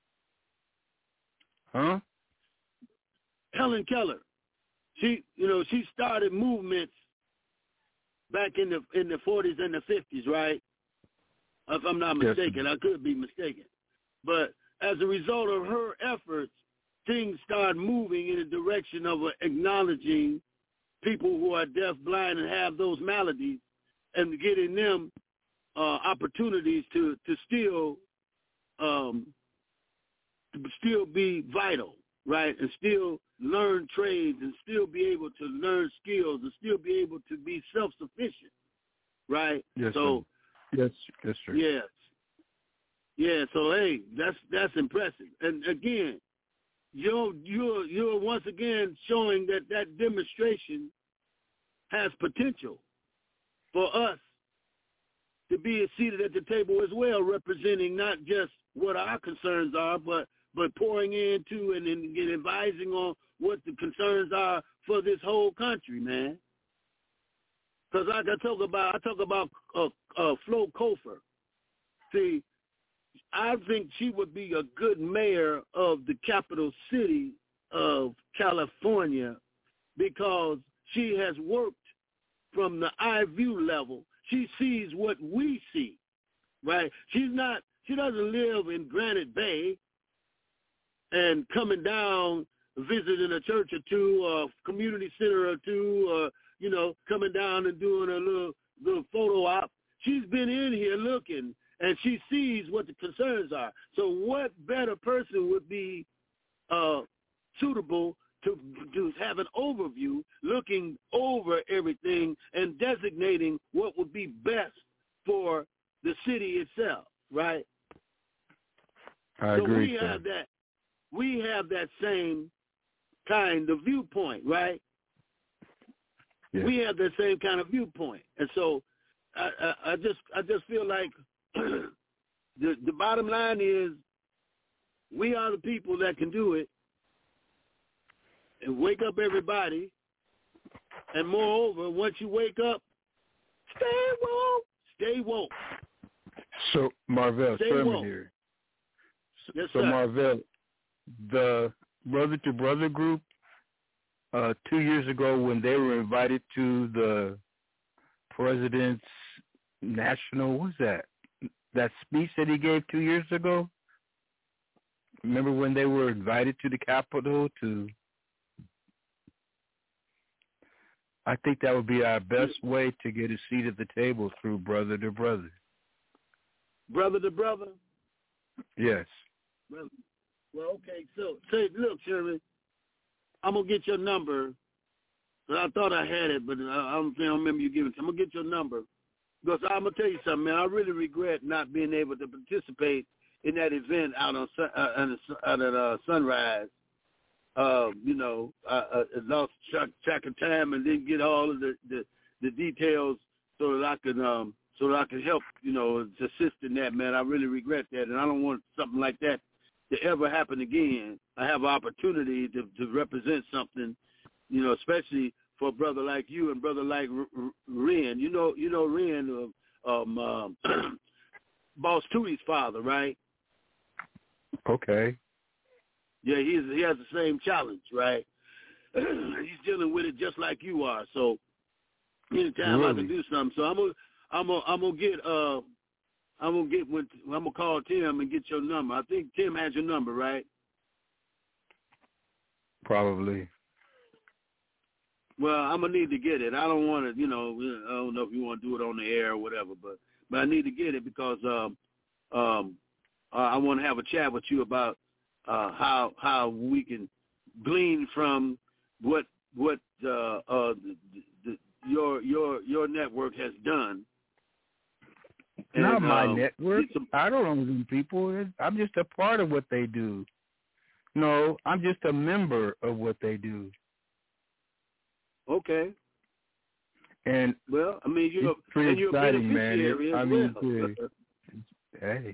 Huh? Helen Keller. She, you know, she started movements back in the in the forties and the fifties, right? If I'm not mistaken, yes. I could be mistaken. But as a result of her efforts, things started moving in the direction of acknowledging people who are deaf, blind, and have those maladies, and getting them uh, opportunities to to still um, to still be vital, right, and still learn trades and still be able to learn skills and still be able to be self-sufficient, right? Yes, so, sir. Yes, yes, sir. Yes. Yeah, so hey, that's that's impressive. And again, you're you're you're once again showing that that demonstration has potential for us to be seated at the table as well, representing not just what our concerns are, but but pouring into and, and, and advising on what the concerns are for this whole country, man. Because like I talk about, I talk about uh, uh, Flo Kofer. See, I think she would be a good mayor of the capital city of California because she has worked from the eye view level. She sees what we see, right? She's not, she doesn't live in Granite Bay and coming down, visiting a church or two, or community center or two, or, you know, coming down and doing a little, little photo op. She's been in here looking and she sees what the concerns are. So what better person would be uh, suitable to, to have an overview, looking over everything and designating what would be best for the city itself, right? I so agree, we sir. have that. We have that same kind of viewpoint, right? Yes. We have that same kind of viewpoint, and so I, I, I just I just feel like the the bottom line is we are the people that can do it and wake up everybody. And moreover, once you wake up, stay woke, stay woke. So Marvell, stay Sherman woke. here. Yes, so sir. Marvell, the Brother to Brother group, uh, two years ago when they were invited to the president's national, what was that? That speech that he gave two years ago? Remember when they were invited to the Capitol to, I think that would be our best way to get a seat at the table through Brother to Brother. Brother to brother? Yes. Well, well okay, so, say, look, Sherman, I'm going to get your number. I thought I had it, but I don't, I don't remember you giving it. I'm going to get your number. Because I'm going to tell you something, man. I really regret not being able to participate in that event out on uh, out at uh, Sunrise. Uh, you know, I, I lost track, track of time and didn't get all of the, the, the details so that I could um, so that I could help, you know, to assist in that, man. I really regret that, and I don't want something like that to ever happen again. I have an opportunity to, to represent something, you know, especially for a brother like you and brother like R- R- Ren. You know, you know Ren, uh, um, um, Boss Tootie's father, right? Okay. Yeah, he's he has the same challenge, right? He's dealing with it just like you are. So anytime really? I can do something, so I'm gonna I'm gonna I'm gonna get uh I'm gonna get with I'm gonna call Tim and get your number. I think Tim has your number, right? Probably. Well, I'm gonna need to get it. I don't want to, you know, I don't know if you want to do it on the air or whatever, but but I need to get it because um um uh, I want to have a chat with you about uh how how we can glean from what what uh uh the, the, your your your network has done. And, Not my um, network. some, I don't own them people. I'm just a part of what they do. No, I'm just a member of what they do. Okay. And well, I mean, you know, it's pretty and you're exciting, a man. beneficiary It, I as mean, well. hey.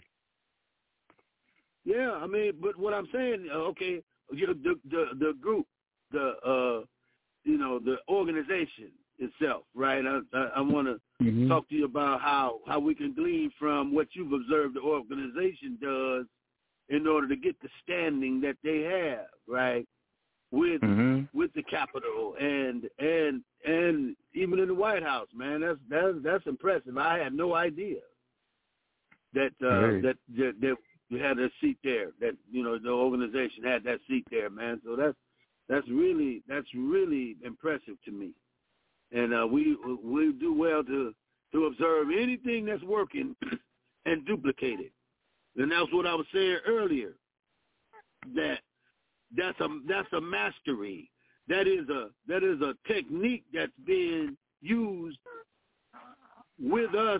Yeah, I mean, but what I'm saying, uh, okay, you know, the the the group, the uh, you know, the organization itself, right? I I, I want to mm-hmm. talk to you about how how we can glean from what you've observed the organization does in order to get the standing that they have, right? With mm-hmm. with the Capitol and and and even in the White House, man, that's that's that's impressive. I had no idea that uh, hey. that that that you had a seat there. That you know the organization had that seat there, man. So that's that's really that's really impressive to me. And uh, we we do well to to observe anything that's working and duplicate it. And that's what I was saying earlier. That that's a that's a mastery. That is a that is a technique that's being used with us,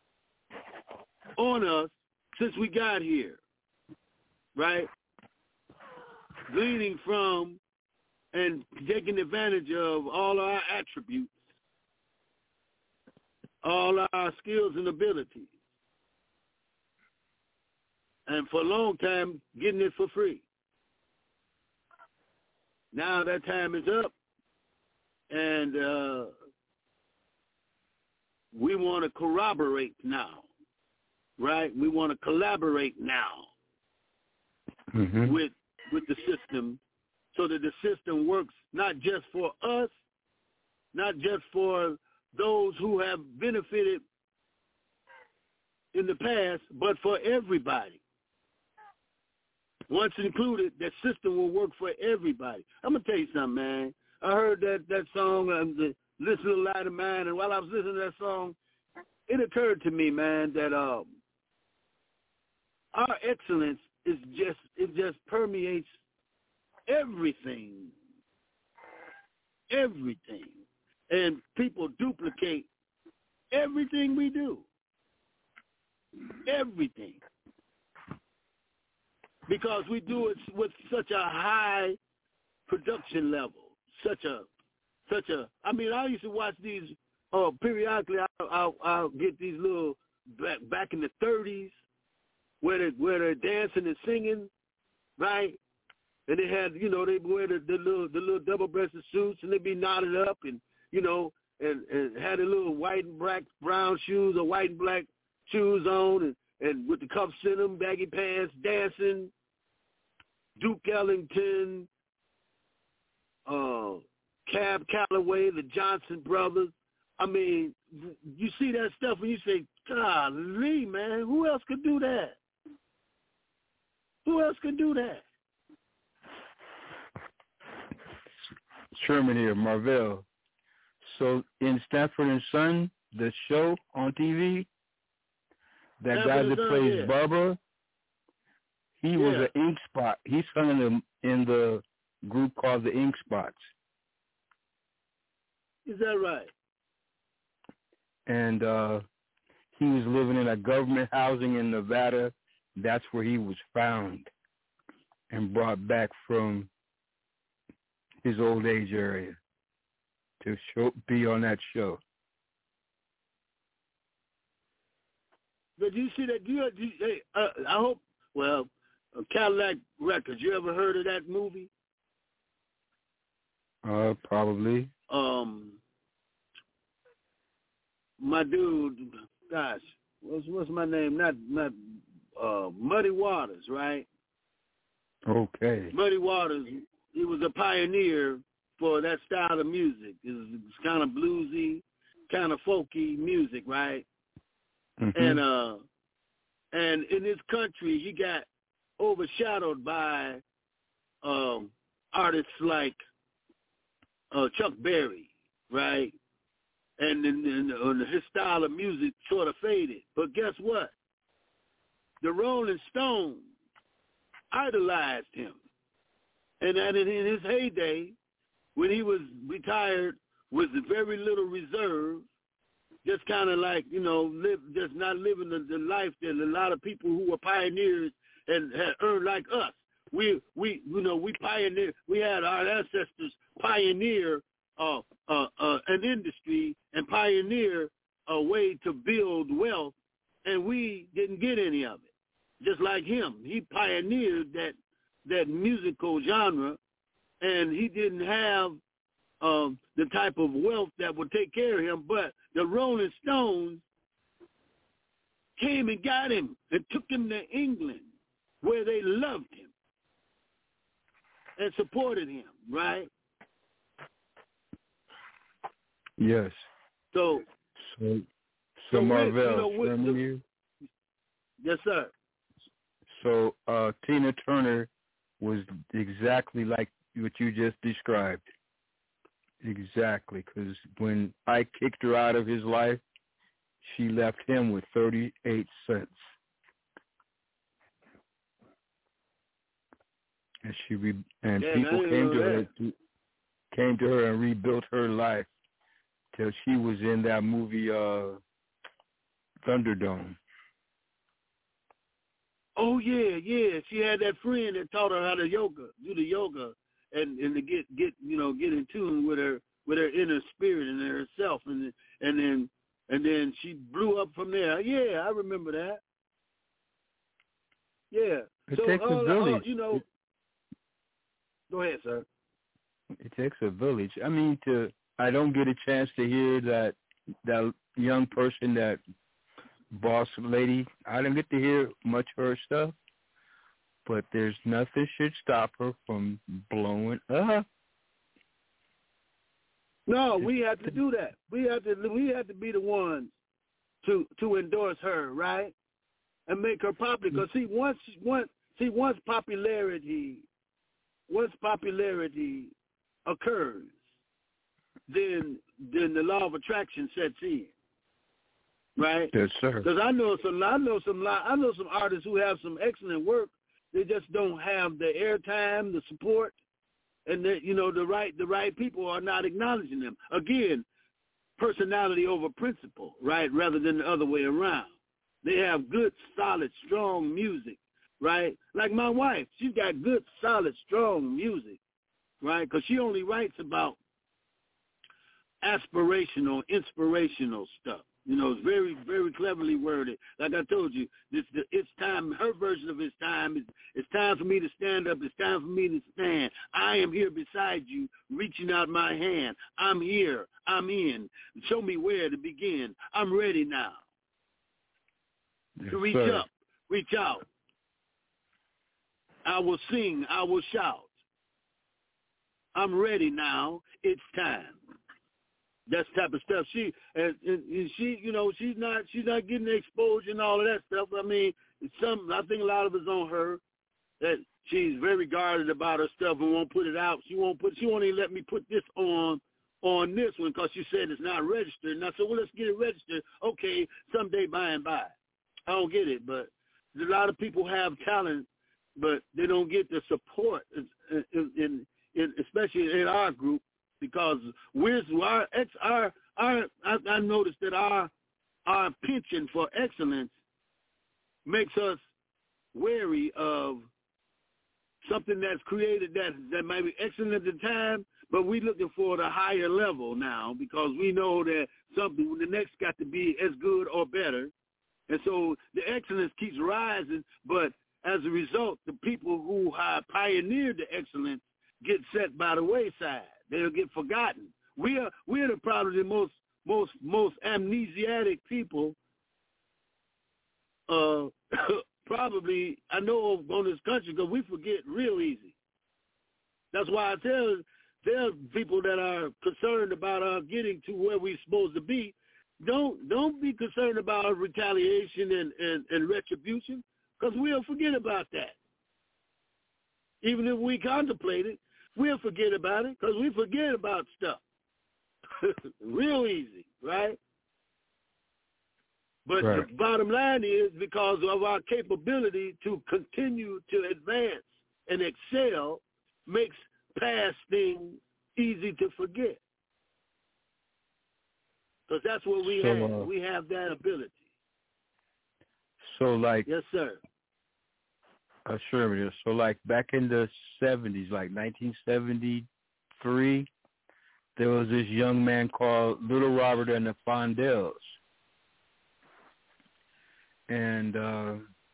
on us, since we got here, right? Gleaning from and taking advantage of all our attributes, all our skills and abilities, and for a long time getting it for free. Now that time is up, and uh, we want to corroborate now, right? We want to collaborate now mm-hmm. with with the system so that the system works not just for us, not just for those who have benefited in the past, but for everybody. Once included, that system will work for everybody. I'm going to tell you something, man. I heard that, that song, um, the Listen to Light of Mine, and while I was listening to that song, it occurred to me, man, that um, our excellence is just it just permeates everything, everything, and people duplicate everything we do, everything, because we do it with such a high production level, such a, such a. I mean, I used to watch these uh, periodically. I'll, I'll, I'll get these little back back in the thirties where they where they're dancing and singing, right? And they had, you know, they wear the, the little the little double-breasted suits, and they be knotted up, and you know, and, and had a little white and black brown shoes or white and black shoes on, and, and with the cuffs in them, baggy pants, dancing. Duke Ellington, uh, Cab Calloway, the Johnson brothers. I mean, you see that stuff and you say, golly, man, who else could do that? Who else could do that? Sherman here, Marvell. So in Stanford and Son, the show on T V, that Stanford guy that Son, plays yeah. Bubba, he yeah. was an Ink Spot. He sung in the in the group called the Ink Spots. Is that right? And uh, he was living in a government housing in Nevada. That's where he was found and brought back from his old age area to show, be on that show. But you see that? You, you hey, uh, I hope. Well, uh, Cadillac Records. You ever heard of that movie? Uh, probably. Um, my dude, gosh, what's what's my name? Not not uh, Muddy Waters, right? Okay. Muddy Waters. He was a pioneer for that style of music. It's, it's kind of bluesy, kind of folky music, right? Mm-hmm. And uh, and in this country, he got overshadowed by um, artists like uh, Chuck Berry, right? And, and, and, and his style of music sort of faded. But guess what? The Rolling Stones idolized him. And that in his heyday, when he was retired with very little reserve, just kind of like, you know, live, just not living the, the life that a lot of people who were pioneers and had earned like us. We, we, you know, we pioneered, we had our ancestors pioneer uh, uh, uh, an industry and pioneer a way to build wealth, and we didn't get any of it. Just like him, he pioneered that that musical genre, and he didn't have um, the type of wealth that would take care of him. But the Rolling Stones came and got him and took him to England, where they loved him and supported him, right? Yes. So, so, so, so Marvell, you know, with Sherman the, here. Yes, sir. So uh, Tina Turner was exactly like what you just described. Exactly, because when I kicked her out of his life, she left him with thirty-eight cents. And she re- and yeah, people came to her that. to, came to her and rebuilt her life till she was in that movie uh, Thunderdome. Oh yeah, yeah. She had that friend that taught her how to yoga, do the yoga, and and to get get you know get in tune with her with her inner spirit and herself, and and then and then she blew up from there. Yeah, I remember that. Yeah. It so takes all, a village. all, you know. It, go ahead, sir. It takes a village. I mean, to I don't get a chance to hear that that young person, that boss lady. I didn't get to hear much of her stuff, but there's nothing should stop her from blowing up. No, we have to do that. We have to. We have to be the ones to to endorse her, right, and make her popular. Because see, once once see once popularity, once popularity occurs, then then the law of attraction sets in. right? Yes, sir. Because I know some, I know some, I know some artists who have some excellent work. They just don't have the airtime, the support, and the, you know, the right, the right people are not acknowledging them. Again, personality over principle, right? Rather than the other way around. They have good, solid, strong music, right? Like my wife, she's got good, solid, strong music, right? Because she only writes about aspirational, inspirational stuff. You know, it's very, very cleverly worded. Like I told you, this, the, it's time, her version of it's time, is it's time for me to stand up. It's time for me to stand. I am here beside you, reaching out my hand. I'm here. I'm in. Show me where to begin. I'm ready now. Yes, to reach sir. up, reach out. I will sing. I will shout. I'm ready now. It's time. That type of stuff. She and, and she, you know, she's not she's not getting the exposure and all of that stuff. I mean, it's some. I think a lot of it's on her that she's very guarded about her stuff and won't put it out. She won't put. She won't even let me put this on on this one because she said it's not registered. And I said, well, let's get it registered. Okay, someday by and by. I don't get it, but a lot of people have talent, but they don't get the support, in, in, in, especially in our group, because we're our ex our our. I, I noticed that our our penchant for excellence makes us wary of something that's created that that might be excellent at the time, but we're looking for the higher level now because we know that something the next got to be as good or better. And so the excellence keeps rising, but as a result, the people who have pioneered the excellence get set by the wayside. They'll get forgotten. We are we are the probably the most most most amnesiac people. Uh, probably I know of on this country because we forget real easy. That's why I tell tell people that are concerned about us getting to where we're supposed to be. Don't don't be concerned about retaliation and, and, and retribution because we'll forget about that. Even if we contemplate it, we'll forget about it because we forget about stuff. Real easy, right? But right. The bottom line is because of our capability to continue to advance and excel makes past things easy to forget. Because that's what we so, have. Uh, we have that ability. So, like... Yes, sir. Uh, sure. So, like, back in the seventies, like nineteen seventy-three, there was this young man called Little Robert and the Fondells. And uh,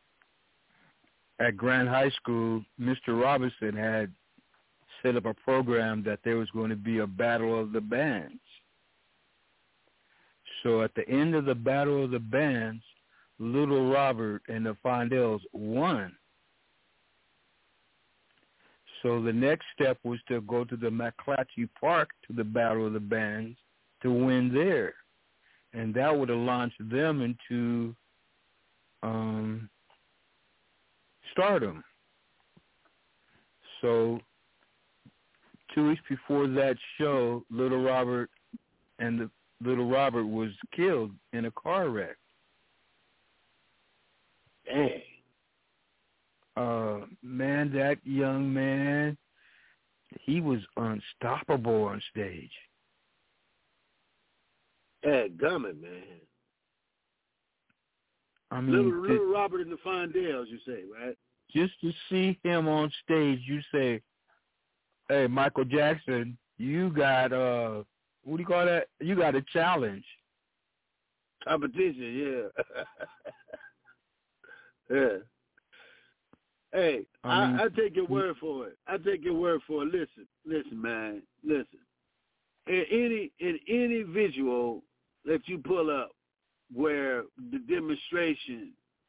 at Grant High School, Mister Robinson had set up a program that there was going to be a battle of the bands. So at the end of the battle of the bands, Little Robert and the Fondells won. So the next step was to go to the McClatchy Park to the Battle of the Bands to win there. And that would have launched them into um, stardom. So two weeks before that show, Little Robert and the Little Robert was killed in a car wreck. Dang. Uh, man, that young man, he was unstoppable on stage. Hey, gummit, man. I mean, little, to, little Robert and the Fondells, you say, right? Just to see him on stage, you say, hey, Michael Jackson, you got, uh, what do you call that? You got a challenge. Competition, yeah. Yeah. Hey, I, mean, I, I take your word for it. I take your word for it. Listen, listen, man, listen. In any in any visual that you pull up where the demonstration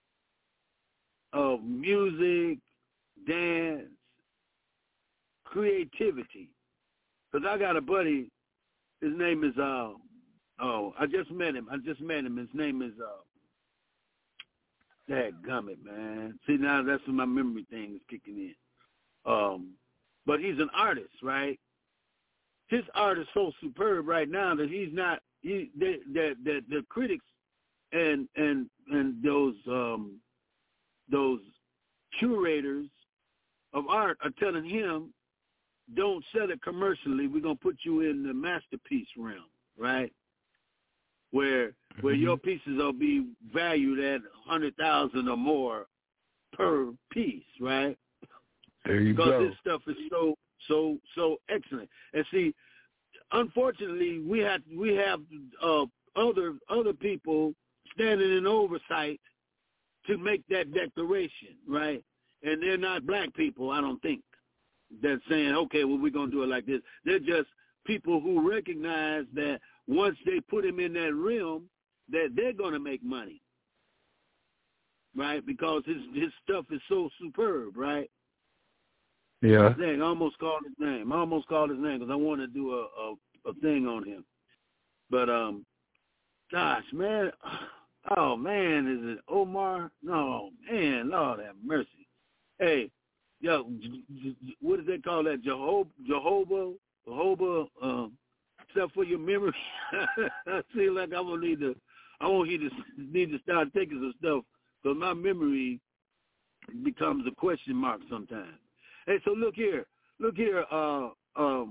of music, dance, creativity, because I got a buddy, his name is, uh, oh, I just met him. I just met him. His name is, uh, Dadgummit, man. See, now that's when my memory thing is kicking in. Um, but he's an artist, right? His art is so superb right now that he's not, he, that the, the, the critics and and and those um, those curators of art are telling him, don't sell it commercially. We're gonna put you in the masterpiece realm, right? Where mm-hmm. where your pieces will be valued at a hundred thousand or more per piece, right? There you because go. Because this stuff is so so so excellent. And see, unfortunately, we have we have uh, other other people standing in oversight to make that declaration, right? And they're not black people, I don't think, that's saying, okay, well, we're going to do it like this. They're just people who recognize that once they put him in that realm, that they're going to make money, right? Because his his stuff is so superb, right? Yeah. Dang, I almost called his name. I almost called his name because I want to do a, a, a thing on him. But, um, gosh, man, oh, man, is it Omar? No, man, Lord have mercy. Hey, yo, what do they call that? Jehovah, Jehovah, Jehovah, um, stuff for your memory. I feel like I'm gonna need to, I won't need to need to start taking some stuff because my memory becomes a question mark sometimes. Hey, so look here, look here. Uh, um,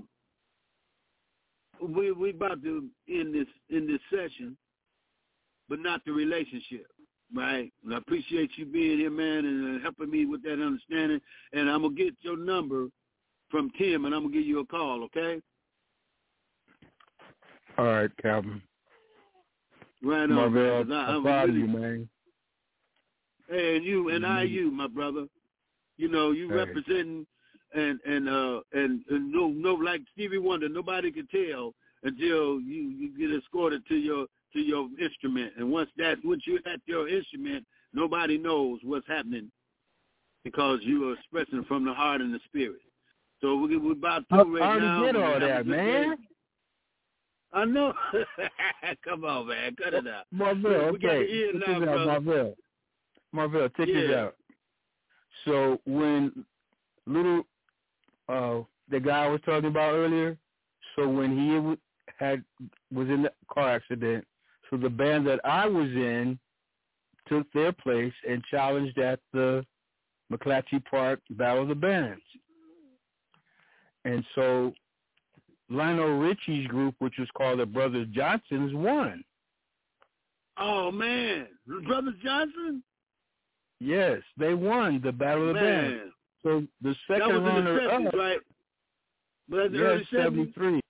we we about to end this in this session, but not the relationship. Right, and I appreciate you being here, man, and helping me with that understanding. And I'm gonna get your number from Tim, and I'm gonna give you a call, okay? All right, Calvin. Right on, Marvell, man. I, I'm I'm proud really, of you, man. Hey, and you and I, you, my brother. You know, you hey. representing and and uh and, and no no like Stevie Wonder, nobody can tell until you you get escorted to your. to your instrument, and once that once you're at your instrument, nobody knows what's happening because you are expressing from the heart and the spirit. So we, we're about to right I already now. did all that, man. Day. I know. Come on, man, cut it out. Marvell, we got okay. the ear Check now, this out, brother. Marvell. Marvell, check yeah. this out. So when little uh the guy I was talking about earlier, so when he had was in the car accident. So the band that I was in took their place and challenged at the McClatchy Park Battle of the Bands. And so Lionel Richie's group, which was called the Brothers Johnsons, won. Oh, man. The Brothers Johnson? Yes, they won the Battle of the man. Bands. So the second that was runner in the seventies, up, right? But yes, seventy-three.